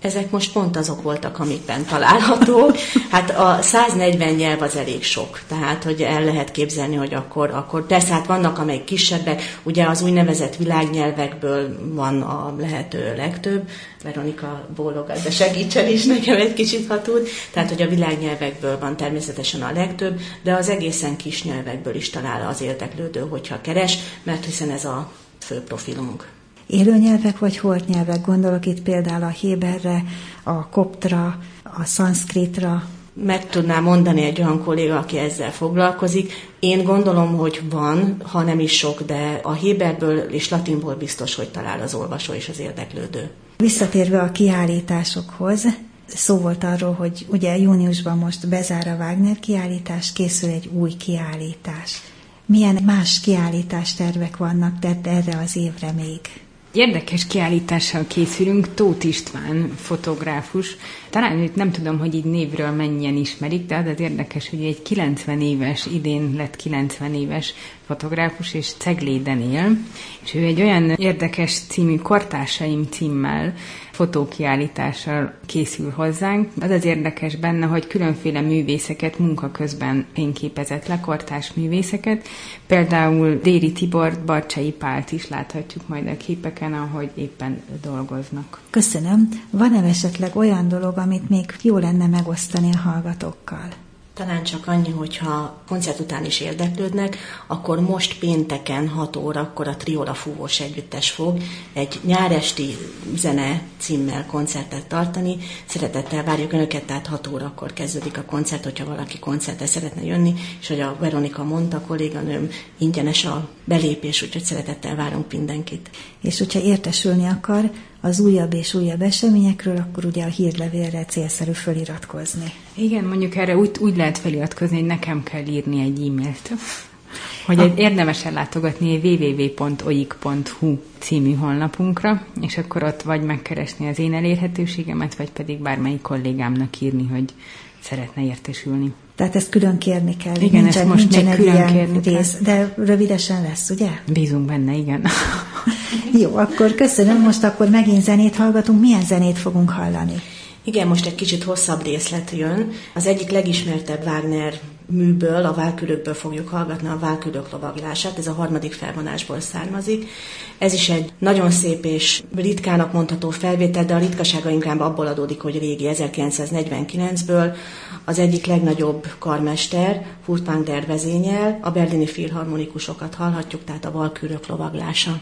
Ezek most pont azok voltak, amikben találhatók. Hát a 140 nyelv az elég sok, tehát hogy el lehet képzelni, hogy akkor persze hát vannak amelyik kisebbek, ugye az úgynevezett világnyelvekből van a lehető legtöbb. Veronika bólogat, de segítsen is nekem egy kicsit, ha tud. Tehát, hogy a világnyelvekből van természetesen a legtöbb, de az egészen kis nyelvekből is talál az érdeklődő, hogyha keres, mert hiszen ez a fő profilunk. Élőnyelvek vagy holt nyelvek? Gondolok itt például a héberre, a koptra, a szanszkritra. Meg tudnám mondani egy olyan kolléga, aki ezzel foglalkozik. Én gondolom, hogy van, ha nem is sok, de a héberből és latinból biztos, hogy talál az olvasó és az érdeklődő. Visszatérve a kiállításokhoz, szó volt arról, hogy ugye júniusban most bezár a Wagner kiállítás, készül egy új kiállítás. Milyen más kiállítástervek vannak erre az évre még? Érdekes kiállítással készülünk, Tóth István fotográfus. Talán őt nem tudom, hogy így névről mennyien ismerik, de az érdekes, hogy egy 90 éves, idén lett 90 éves fotográfus, és Cegléden él, és ő egy olyan érdekes című, Kortársaim címmel fotókiállítással készül hozzánk. Az érdekes benne, hogy különféle művészeket munka közben fényképezett le, kortárs művészeket. Például Déri Tibort, Barcsai Pált is láthatjuk majd a képeken, ahogy éppen dolgoznak. Köszönöm. Van-e esetleg olyan dolog, amit még jó lenne megosztani a hallgatókkal? Talán csak annyi, hogyha koncert után is érdeklődnek, akkor most pénteken 6 órakor a Triola Fúvós Együttes fog egy nyáresti zene címmel koncertet tartani. Szeretettel várjuk Önöket, tehát 6 órakor kezdődik a koncert, hogyha valaki koncertre szeretne jönni, és hogy a Veronika mondta, kolléganőm, ingyenes a belépés, úgyhogy szeretettel várunk mindenkit. És hogyha értesülni akar az újabb és újabb eseményekről, akkor ugye a hírlevélre célszerű feliratkozni. Igen, mondjuk erre úgy lehet feliratkozni, hogy nekem kell írni egy e-mailt. Hogy érdemes ellátogatni www.oik.hu című honlapunkra, és akkor ott vagy megkeresni az én elérhetőségemet, vagy pedig bármelyik kollégámnak írni, hogy szeretne értesülni. Tehát ezt külön kérni kell. Igen, ezt most még külön kérni rész, de rövidesen lesz, ugye? Bízunk benne, igen. Jó, akkor köszönöm, most akkor megint zenét hallgatunk. Milyen zenét fogunk hallani? Igen, most egy kicsit hosszabb részlet jön. Az egyik legismertebb Wagner műből, a Valkürökből fogjuk hallgatni a Valkürök lovaglását, ez a 3. felvonásból származik. Ez is egy nagyon szép és ritkának mondható felvétel, de a ritkasága inkább abból adódik, hogy régi, 1949-ből az egyik legnagyobb karmester, Furtwängler der vezényel, a berlini filharmonikusokat hallhatjuk, tehát a Valkürök lovaglása.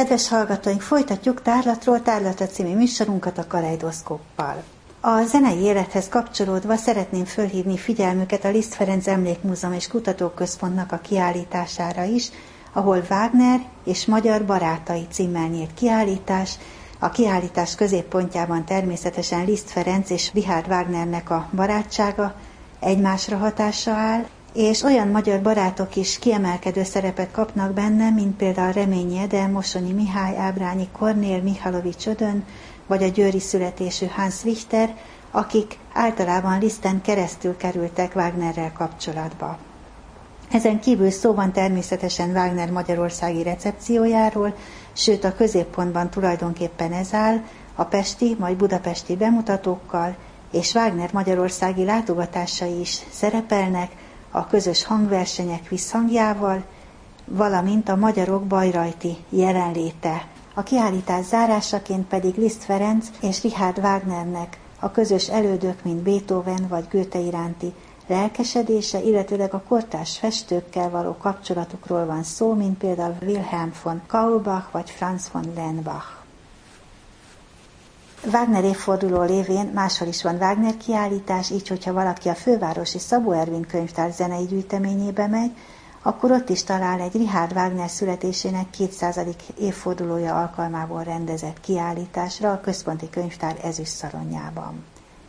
Kedves hallgatóink, folytatjuk Tárlatról Tárlatra című műsorunkat a kaleidoszkóppal. A zenei élethez kapcsolódva szeretném fölhívni figyelmüket a Liszt Ferenc Emlékmúzeum és Kutatóközpontnak a kiállítására is, ahol Wagner és magyar barátai címmel nyílt kiállítás. A kiállítás középpontjában természetesen Liszt Ferenc és Richard Wagnernek a barátsága egymásra hatása áll, és olyan magyar barátok is kiemelkedő szerepet kapnak benne, mint például Reményi Ede, Mosonyi Mihály, Ábrányi Kornél, Mihálovics Ödön, vagy a győri születésű Hans Richter, akik általában Liszten keresztül kerültek Wagnerrel kapcsolatba. Ezen kívül szó van természetesen Wagner magyarországi recepciójáról, sőt a középpontban tulajdonképpen ez áll, a pesti, majd budapesti bemutatókkal, és Wagner magyarországi látogatásai is szerepelnek, a közös hangversenyek visszhangjával, valamint a magyarok bajrajti jelenléte. A kiállítás zárásaként pedig Liszt Ferenc és Richard Wagnernek a közös elődök, mint Beethoven vagy Goethe iránti lelkesedése, illetőleg a kortárs festőkkel való kapcsolatukról van szó, mint például Wilhelm von Kaulbach vagy Franz von Lenbach. Wagner évforduló lévén máshol is van Wagner kiállítás, így hogyha valaki a fővárosi Szabó Ervin könyvtár zenei gyűjteményébe megy, akkor ott is talál egy Richard Wagner születésének 200. évfordulója alkalmából rendezett kiállításra a Központi Könyvtár ezüstszalonjában.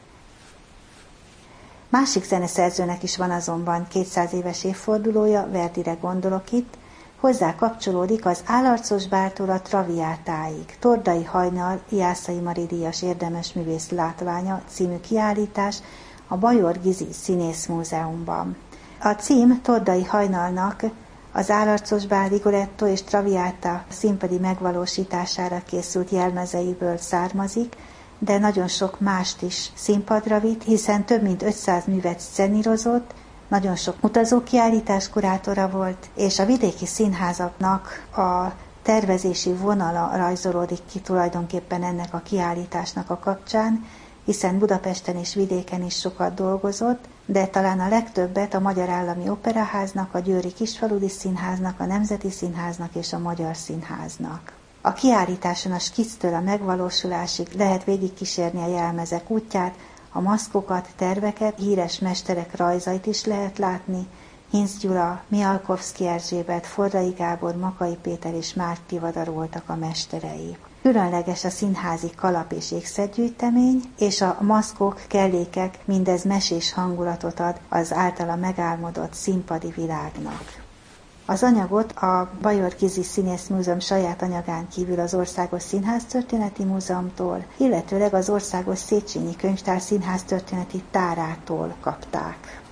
Másik zeneszerzőnek is van azonban 200 éves évfordulója, Verdire gondolok itt, hozzá kapcsolódik az Állarcos Bártól a Traviátáig, Tordai Hajnal Jászai Mari díjas érdemesművész látványa című kiállítás a Bajor Gizi Színészmúzeumban. A cím Tordai Hajnalnak az Állarcos Bál, Rigoletto és Traviata színpadi megvalósítására készült jelmezeiből származik, de nagyon sok mást is színpadra vitt, hiszen több mint 500 művet szenírozott, nagyon sok utazókiállítás kurátora volt, és a vidéki színházaknak a tervezési vonala rajzolódik ki tulajdonképpen ennek a kiállításnak a kapcsán, hiszen Budapesten és vidéken is sokat dolgozott, de talán a legtöbbet a Magyar Állami Operaháznak, a Győri Kisfaludy Színháznak, a Nemzeti Színháznak és a Magyar Színháznak. A kiállításon a skicctől a megvalósulásig lehet végigkísérni a jelmezek útját, a maszkokat, terveket, híres mesterek rajzait is lehet látni, Hinz Gyula, Mialkovszky Erzsébet, Forrai Gábor, Makai Péter és Márk Tivadar voltak a mesterei. Különleges a színházi kalap- és ékszergyűjtemény, és a maszkok, kellékek mindez mesés hangulatot ad az általa megálmodott színpadi világnak. Az anyagot a Bajor Gizi Színészmúzeum saját anyagán kívül az Országos Színháztörténeti Múzeumtól, illetőleg az Országos Széchenyi Könyvtár Színháztörténeti Tárától kapták.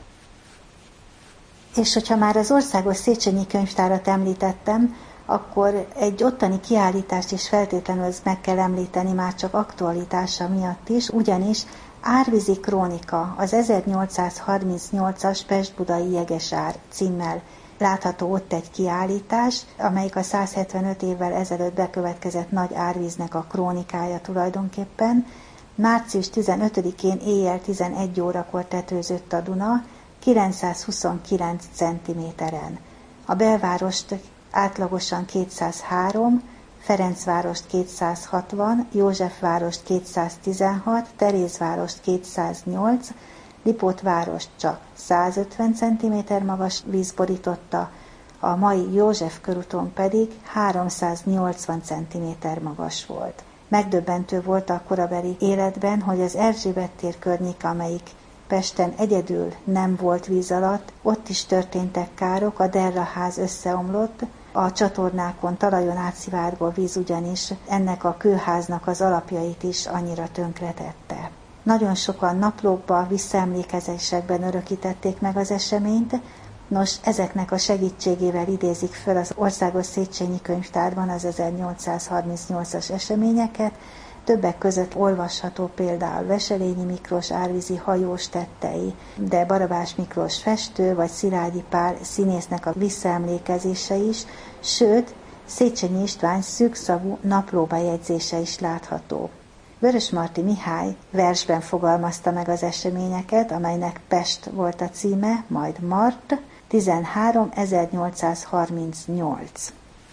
És hogyha már az Országos Széchenyi Könyvtárat említettem, akkor egy ottani kiállítást is feltétlenül meg kell említeni már csak aktualitása miatt is, ugyanis Árvízi Krónika, az 1838-as Pest-Budai Jegesár címmel látható ott egy kiállítás, amelyik a 175 évvel ezelőtt bekövetkezett nagy árvíznek a krónikája tulajdonképpen. Március 15-én éjjel 11 órakor tetőzött a Duna 929 cm-en. A belvárost átlagosan 203, Ferencvárost 260, Józsefvárost 216, Terézvárost 208, Lipótvárost csak 150 cm magas víz borította, a mai József körúton pedig 380 cm magas volt. Megdöbbentő volt a korabeli életben, hogy az Erzsébet tér környéke, amelyik Pesten egyedül nem volt víz alatt, ott is történtek károk, a Derra ház összeomlott, a csatornákon, talajon átszivárgó víz ugyanis ennek a kőháznak az alapjait is annyira tönkretette. Nagyon sokan naplókba, visszaemlékezésekben örökítették meg az eseményt, nos, ezeknek a segítségével idézik föl az Országos Széchenyi Könyvtárban az 1838-as eseményeket, többek között olvasható például Veselényi Miklós árvízi hajós tettei, de Barabás Miklós festő vagy Szilágyi Pál színésznek a visszaemlékezése is, sőt, Széchenyi István szűkszavú naplóbejegyzése is látható. Vörösmarty Mihály versben fogalmazta meg az eseményeket, amelynek Pest volt a címe, majd Mart, 13. 1838.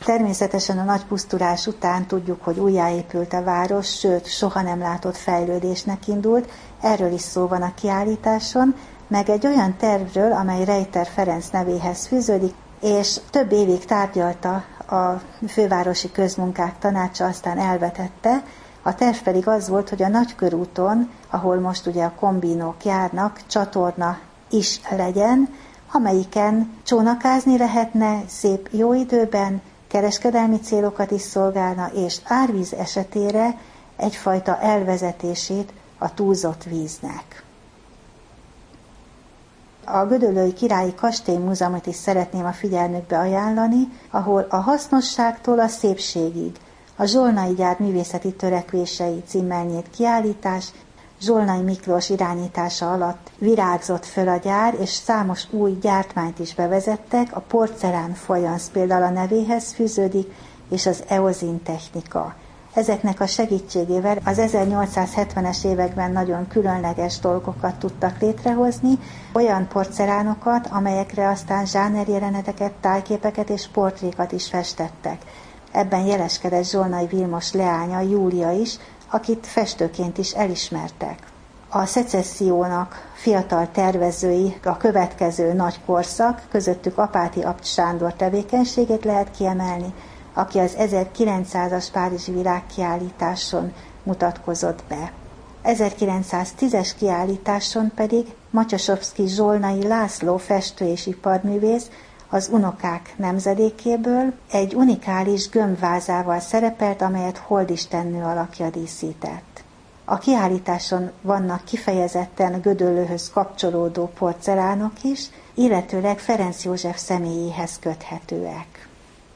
Természetesen a nagy pusztulás után tudjuk, hogy újjáépült a város, sőt, soha nem látott fejlődésnek indult, erről is szó van a kiállításon, meg egy olyan tervről, amely Rejter Ferenc nevéhez fűződik, és több évig tárgyalta a fővárosi közmunkák tanácsa, aztán elvetette. A terv pedig az volt, hogy a Nagykörúton, ahol most ugye a kombinók járnak, csatorna is legyen, amelyiken csónakázni lehetne szép jó időben, kereskedelmi célokat is szolgálna, és árvíz esetére egyfajta elvezetését a túlzott víznek. A Gödöllői Királyi Kastélymúzeumot is szeretném a figyelmükbe ajánlani, ahol a hasznosságtól a szépségig a Zsolnai gyár művészeti törekvései címmel nyílt kiállítás, Zsolnai Miklós irányítása alatt virágzott föl a gyár, és számos új gyártmányt is bevezettek, a porcelán fajansz például a nevéhez fűződik, és az eozin technika. Ezeknek a segítségével az 1870-es években nagyon különleges dolgokat tudtak létrehozni, olyan porcelánokat, amelyekre aztán zsánerjeleneteket, tájképeket és portrékat is festettek. Ebben jeleskedett Zsolnai Vilmos leánya, Júlia is, akit festőként is elismertek. A szecessziónak fiatal tervezői, a következő nagy korszak, közöttük Apáti Abt Sándor tevékenységét lehet kiemelni, aki az 1900-as Párizsi világkiállításon mutatkozott be. 1910-es kiállításon pedig Matyasovszky Zsolnai László festő és iparművész az unokák nemzedékéből egy unikális gömbvázával szerepelt, amelyet Holdistennő alakja díszített. A kiállításon vannak kifejezetten Gödöllőhöz kapcsolódó porcelánok is, illetőleg Ferenc József személyéhez köthetőek.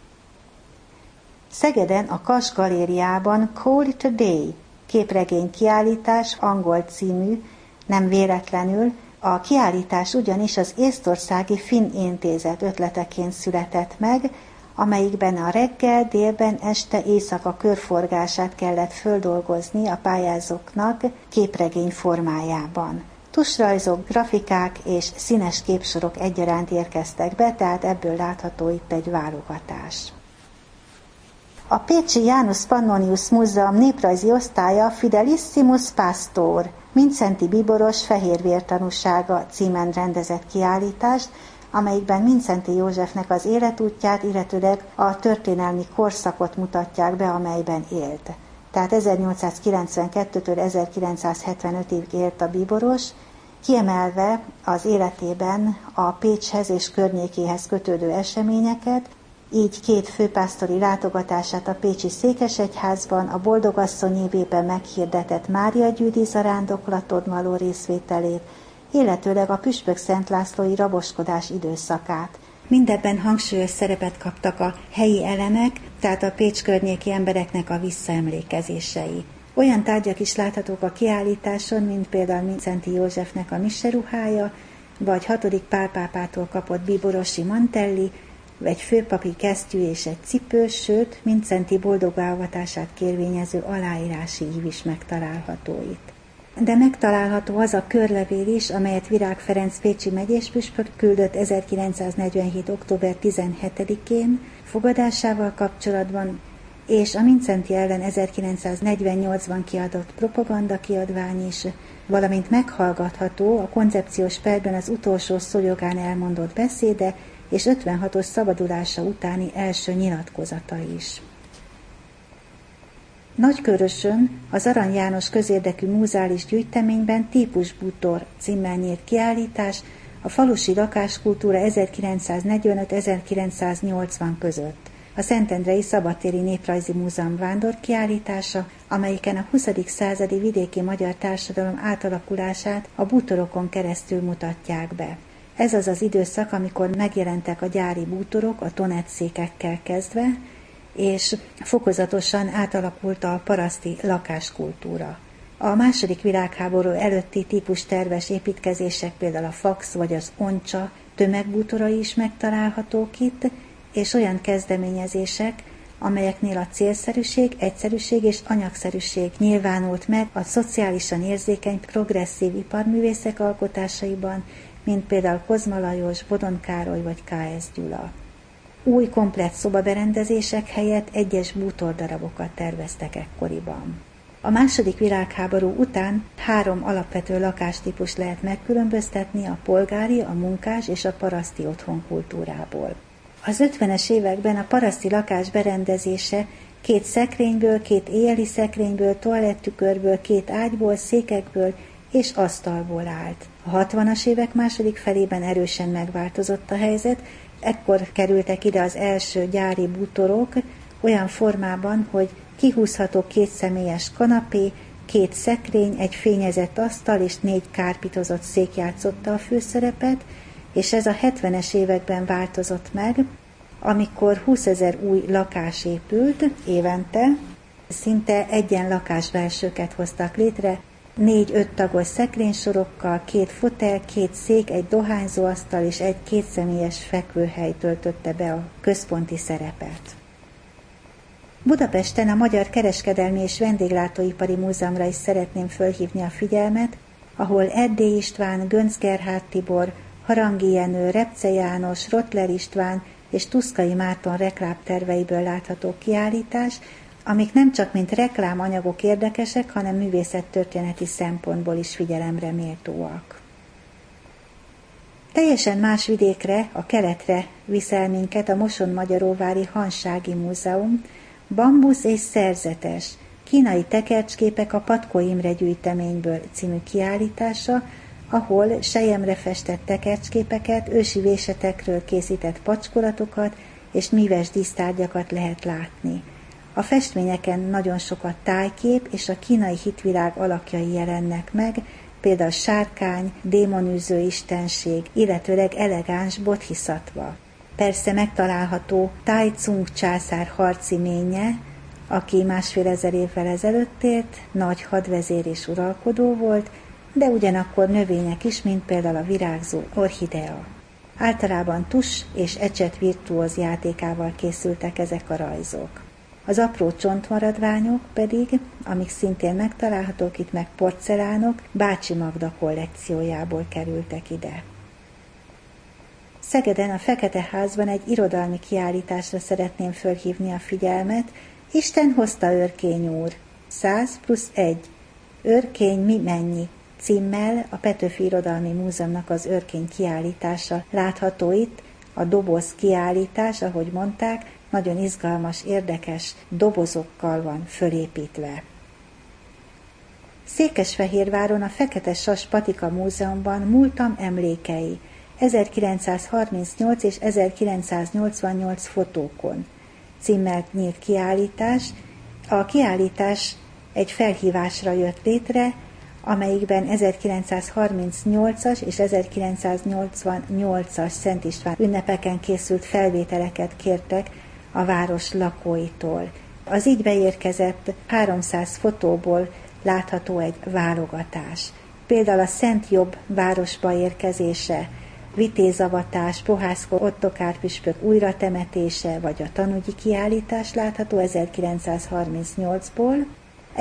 Szegeden a Kass Galériában Call It a Day képregény kiállítás, angol című, nem véletlenül. A kiállítás ugyanis az Észtországi Finn Intézet ötleteként született meg, amelyikben a reggel, délben, este, éjszaka körforgását kellett földolgozni a pályázóknak képregény formájában. Tusrajzok, grafikák és színes képsorok egyaránt érkeztek be, tehát ebből látható itt egy válogatás. A pécsi Janus Pannonius Múzeum néprajzi osztálya Fidelissimus Pastor, Mindszenty bíboros fehérvértanúsága címen rendezett kiállítást, amelyikben Mindszenty Józsefnek az életútját, illetőleg a történelmi korszakot mutatják be, amelyben élt. Tehát 1892-től 1975-ig élt a bíboros, kiemelve az életében a Pécshez és környékéhez kötődő eseményeket, így 2 főpásztori látogatását a pécsi székesegyházban, a Boldogasszony évében meghirdetett Máriagyűdi zarándoklaton való részvételét, illetőleg a püspök Szent Lászlói raboskodás időszakát. Mindebben hangsúlyos szerepet kaptak a helyi elemek, tehát a Pécs környéki embereknek a visszaemlékezései. Olyan tárgyak is láthatók a kiállításon, mint például Mindszenty Józsefnek a miseruhája, vagy 6. Pál pápától kapott bíborosi mantelli, egy főpapi kesztyű és egy cipő, sőt, Mindszenty boldogálvatását kérvényező aláírási ív is megtalálható itt. De megtalálható az a körlevél is, amelyet Virág Ferenc pécsi megyéspüspök küldött 1947. október 17-én fogadásával kapcsolatban, és a Mindszenty ellen 1948-ban kiadott propagandakiadvány is, valamint meghallgatható a koncepciós perben az utolsó szójogán elmondott beszéde, és 56-os szabadulása utáni első nyilatkozata is. Nagykörösön az Arany János közérdekű múzeális gyűjteményben Típusbútor címmel nyílt kiállítás a falusi lakáskultúra 1945-1980 között. A Szentendrei Szabadtéri Néprajzi Múzeum vándorkiállítása, amelyiken a 20. századi vidéki magyar társadalom átalakulását a bútorokon keresztül mutatják be. Ez az az időszak, amikor megjelentek a gyári bútorok, a tonetszékekkel kezdve, és fokozatosan átalakult a paraszti lakáskultúra. A II. Világháború előtti típusterves építkezések, például a fax vagy az oncsa tömegbútorai is megtalálhatók itt, és olyan kezdeményezések, amelyeknél a célszerűség, egyszerűség és anyagszerűség nyilvánult meg a szociálisan érzékeny, progresszív iparművészek alkotásaiban, mint például Kozma Lajos, Bodon Károly vagy K.S. Gyula. Új komplett szobaberendezések helyett egyes bútordarabokat terveztek ekkoriban. A második világháború után 3 alapvető lakástípus lehet megkülönböztetni a polgári, a munkás és a paraszti otthonkultúrából. Az 50-es években a paraszti lakás berendezése 2 szekrényből, 2 éjjeli szekrényből, toalettükörből, 2 ágyból, székekből és asztalból állt. A 60-as évek második felében erősen megváltozott a helyzet, ekkor kerültek ide az első gyári bútorok olyan formában, hogy kihúzható 2 személyes kanapé, 2 szekrény, egy fényezett asztal és 4 kárpitozott szék játszotta a főszerepet, és ez a 70-es években változott meg, amikor 20 000 új lakás épült évente, szinte egyen lakásbelsőket hoztak létre, 4-5 tagos szekrénysorokkal, 2 fotel, 2 szék, egy dohányzóasztal és egy 2 személyes fekvőhely töltötte be a központi szerepet. Budapesten a Magyar Kereskedelmi és Vendéglátóipari Múzeumra is szeretném fölhívni a figyelmet, ahol Erdély István, Göncz Gerhard Tibor, Harangi Jenő, Repce János, Rottler István és Tuszkai Márton reklámterveiből látható kiállítás, amik nem csak mint reklámanyagok érdekesek, hanem művészettörténeti szempontból is figyelemre méltóak. Teljesen más vidékre, a keletre viszel minket a Mosonmagyaróvári Hansági Múzeum, Bambusz és szerzetes, kínai tekercsképek a Patkó Imre gyűjteményből című kiállítása, ahol selyemre festett tekercsképeket, ősi vésetekről készített pacskolatokat és míves dísztárgyakat lehet látni. A festményeken nagyon sok a tájkép és a kínai hitvilág alakjai jelennek meg, például sárkány, démonűző istenség, illetőleg elegáns bodhisattva. Persze megtalálható Tai Cung császár harci ménye, aki 1,5 évvel ezelőtt élt, nagy hadvezér és uralkodó volt, de ugyanakkor növények is, mint például a virágzó orchidea. Általában tus és ecset virtuóz játékával készültek ezek a rajzok. Az apró csontmaradványok pedig, amik szintén megtalálhatók itt, meg porcelánok, Bácsi Magda kollekciójából kerültek ide. Szegeden a Fekete Házban egy irodalmi kiállításra szeretném fölhívni a figyelmet. Isten hozta Örkény úr, 100+1, Örkény mi mennyi címmel a Petőfi Irodalmi Múzeumnak az Örkény kiállítása látható itt, a doboz kiállítás, ahogy mondták, nagyon izgalmas, érdekes dobozokkal van fölépítve. Székesfehérváron a Fekete Sas Patika Múzeumban Múltam emlékei, 1938 és 1988 fotókon címmel nyílt kiállítás. A kiállítás egy felhívásra jött létre, amelyikben 1938-as és 1988-as Szent István ünnepeken készült felvételeket kértek a város lakóitól. Az így beérkezett 300 fotóból látható egy válogatás. Például a Szent Jobb városba érkezése, vitézavatás, Pohászko Ottokár püspök újratemetése, vagy a tanügyi kiállítás látható 1938-ból.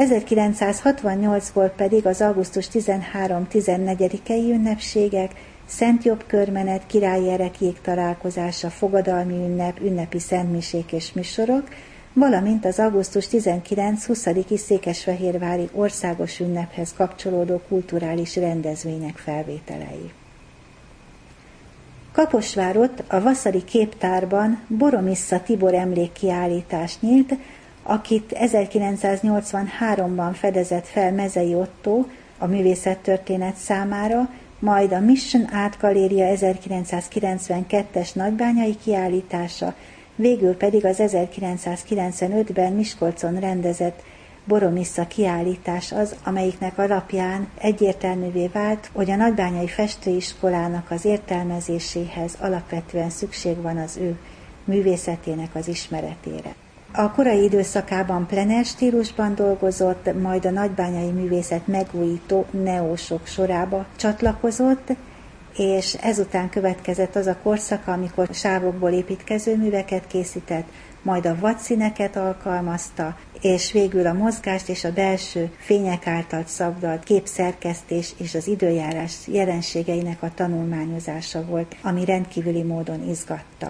1968-ból pedig az augusztus 13-14-i ünnepségek, Szent Jobb körmenet, királyi ereklyék találkozása, fogadalmi ünnep, ünnepi szentmisék és műsorok, valamint az augusztus 19-20-i székesfehérvári országos ünnephez kapcsolódó kulturális rendezvények felvételei. Kaposvárott a Vaszari Képtárban Boromissza Tibor emlékkiállítás nyílt, akit 1983-ban fedezett fel Mezei Ottó a művészettörténet számára, majd a Mission Art Galéria 1992-es nagybányai kiállítása, végül pedig az 1995-ben Miskolcon rendezett Boromissza kiállítás az, amelyiknek alapján egyértelművé vált, hogy a nagybányai festőiskolának az értelmezéséhez alapvetően szükség van az ő művészetének az ismeretére. A korai időszakában plener stílusban dolgozott, majd a nagybányai művészet megújító neósok sorába csatlakozott, és ezután következett az a korszak, amikor sávokból építkező műveket készített, majd a vadszíneket alkalmazta, és végül a mozgást és a belső fények által szabdalt képszerkesztés és az időjárás jelenségeinek a tanulmányozása volt, ami rendkívüli módon izgatta.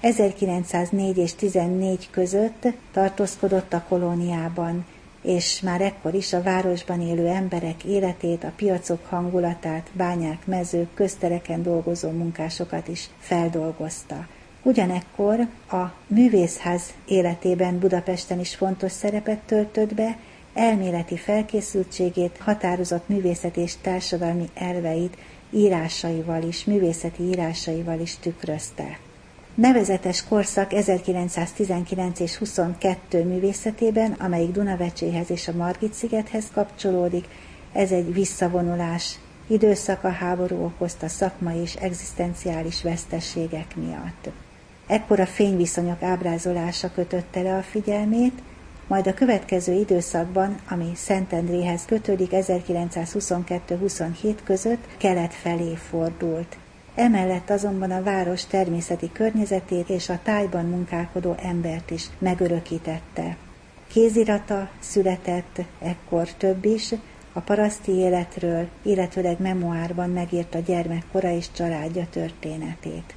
1904 és 14 között tartózkodott a kolóniában, és már ekkor is a városban élő emberek életét, a piacok hangulatát, bányák, mezők, köztereken dolgozó munkásokat is feldolgozta. Ugyanekkor a művészház életében Budapesten is fontos szerepet töltött be, elméleti felkészültségét, határozott művészeti és társadalmi elveit írásaival is, művészeti írásaival is tükrözte. Nevezetes korszak 1919 és 22 művészetében, amelyik Dunavecséhez és a Margit-szigethez kapcsolódik, ez egy visszavonulás időszak, a háború okozta szakmai és egzisztenciális veszteségek miatt. Ekkor a fényviszonyok ábrázolása kötötte le a figyelmét, majd a következő időszakban, ami Szentendréhez kötődik, 1922-27 között kelet felé fordult. Emellett azonban a város természeti környezetét és a tájban munkálkodó embert is megörökítette. Kézirata született ekkor több is, a paraszti életről, illetőleg memoárban megírta gyermekkora és családja történetét.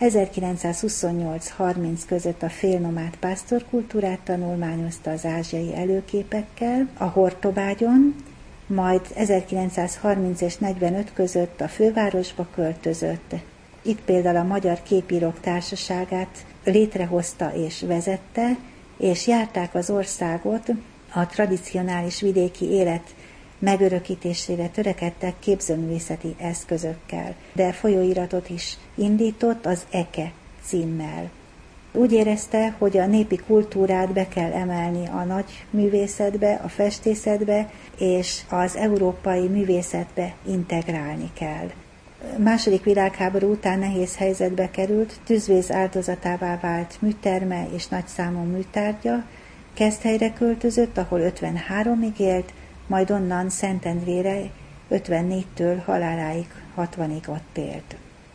1928-30 között a félnomád pásztorkultúrát tanulmányozta az ázsiai előképekkel a Hortobágyon, majd 1930 és 45 között a fővárosba költözött. Itt például a Magyar Képírók Társaságát létrehozta és vezette, és járták az országot a tradicionális vidéki élet megörökítésére törekedtek képzőművészeti eszközökkel, de folyóiratot is indított az Eke címmel. Úgy érezte, hogy a népi kultúrát be kell emelni a nagy művészetbe, a festészetbe, és az európai művészetbe integrálni kell. Második világháború után nehéz helyzetbe került, tűzvész áldozatává vált műterme és nagyszámú műtárgya, Keszthelyre költözött, ahol 53-ig élt, majd onnan Szentendrére 54-től haláláig 60-ig ott élt.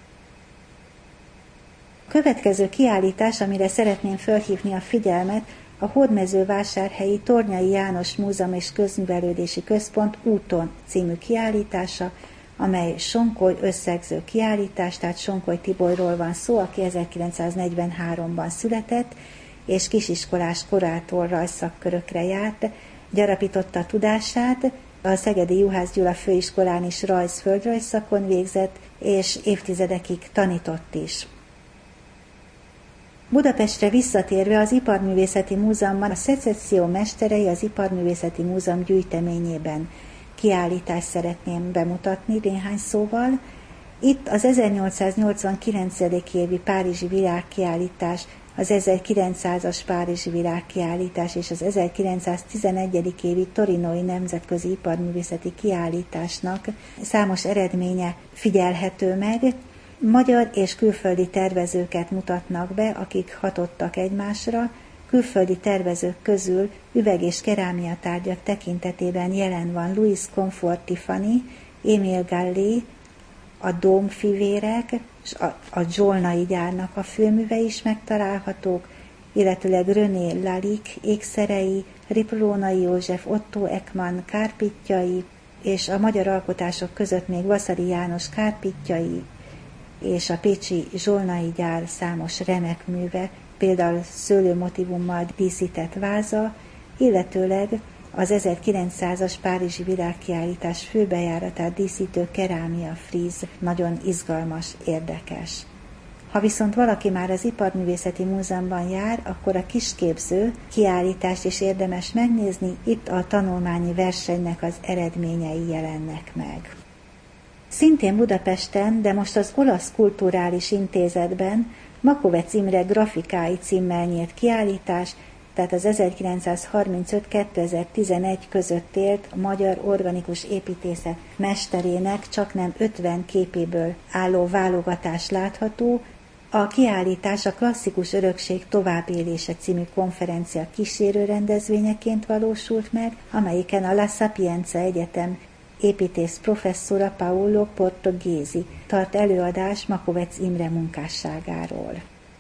A következő kiállítás, amire szeretném felhívni a figyelmet, a Hódmezővásárhelyi Tornyai János Múzeum és Közművelődési Központ úton című kiállítása, amely Sonkoly összegző kiállítás, tehát Sonkoly Tiborról van szó, aki 1943-ban született, és kisiskolás korától rajzszakkörökre járt, gyarapította tudását, a Szegedi Juhász Gyula Főiskolán is rajz-földrajz szakon végzett, és évtizedekig tanított is. Budapestre visszatérve az Iparművészeti Múzeumban a szecesszió mesterei az Iparművészeti Múzeum gyűjteményében kiállítást szeretném bemutatni néhány szóval. Itt az 1889. évi Párizsi világkiállítás, az 1900-as Párizsi világkiállítás és az 1911. évi Torinói Nemzetközi Iparművészeti Kiállításnak számos eredménye figyelhető meg. Magyar és külföldi tervezőket mutatnak be, akik hatottak egymásra. Külföldi tervezők közül üveg- és kerámia tárgyak tekintetében jelen van Louis Comfort Tiffany, Émile Gallé, a Dómfivérek, és a Zsolnai gyárnak a főműve is megtalálhatók, illetőleg René Lalique ékszerei, Riprónai József, Otto Ekman kárpitjai, és a magyar alkotások között még Vaszary János kárpitjai, és a pécsi Zsolnai gyár számos remek műve, például szőlőmotivummal díszített váza, illetőleg az 1900-as Párizsi világkiállítás főbejáratát díszítő kerámia fríz nagyon izgalmas, érdekes. Ha viszont valaki már az Iparművészeti Múzeumban jár, akkor a kisképző kiállítást is érdemes megnézni, itt a tanulmányi versenynek az eredményei jelennek meg. Szintén Budapesten, de most az Olasz Kulturális Intézetben Makovec Imre grafikái címmel nyílt kiállítás, tehát az 1935-2011 között élt a magyar organikus építészet mesterének csaknem 50 képéből álló válogatás látható. A kiállítás a Klasszikus Örökség továbbélése című konferencia kísérő rendezvényeként valósult meg, amelyiken a La Sapienza Egyetem építész professzora Paolo Portoghesi tart előadás Makovec Imre munkásságáról.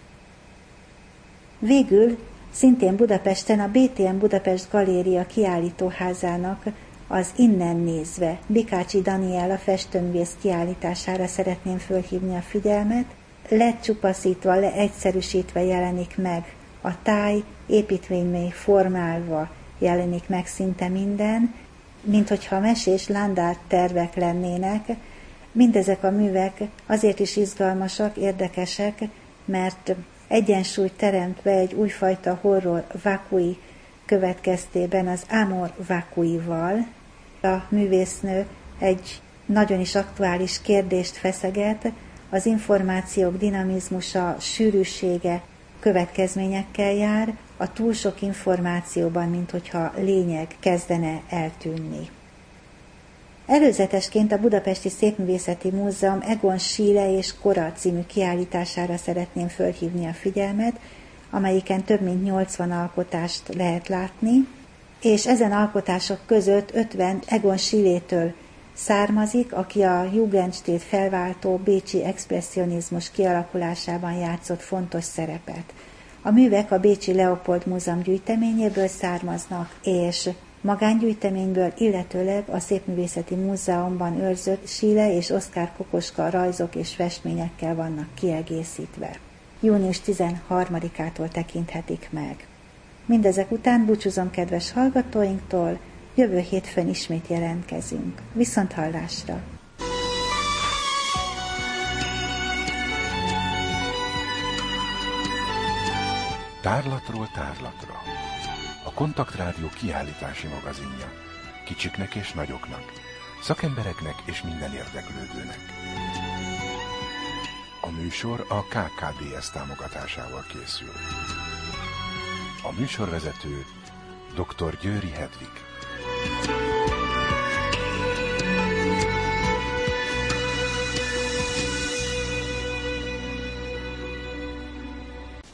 Végül szintén Budapesten a BTM Budapest Galéria kiállítóházának az Innen nézve Bikácsi Daniella festőművész kiállítására szeretném fölhívni a figyelmet. lecsupaszítva, leegyszerűsítve jelenik meg. A táj építvénymé formálva jelenik meg szinte minden, mint hogyha mesés Landár tervek lennének. Mindezek a művek azért is izgalmasak, érdekesek, mert egyensúlyt teremtve egy újfajta horror vacui következtében az amor vacuival. A művésznő egy nagyon is aktuális kérdést feszeget, az információk dinamizmusa, sűrűsége következményekkel jár, a túl sok információban, mint hogyha lényeg kezdene eltűnni. Előzetesként a Budapesti Szépművészeti Múzeum Egon Schiele és Kora című kiállítására szeretném fölhívni a figyelmet, amelyiken több mint 80 alkotást lehet látni, és ezen alkotások között 50 Egon Schielétől származik, aki a Jugendstil felváltó bécsi expresszionizmus kialakulásában játszott fontos szerepet. A művek a bécsi Leopold Múzeum gyűjteményéből származnak, és magángyűjteményből, illetőleg a Szépművészeti Múzeumban őrzött Schiele és Oszkár Kokoska rajzok és festményekkel vannak kiegészítve. Június 13-ától tekinthetik meg. Mindezek után búcsúzom kedves hallgatóinktól, jövő hétfőn ismét jelentkezünk. Viszonthallásra! Tárlatról tárlatra. A Kontaktrádió kiállítási magazinja. Kicsiknek és nagyoknak, szakembereknek és minden érdeklődőnek. A műsor a KKDS támogatásával készül. A műsorvezető dr. Győri Hedvig.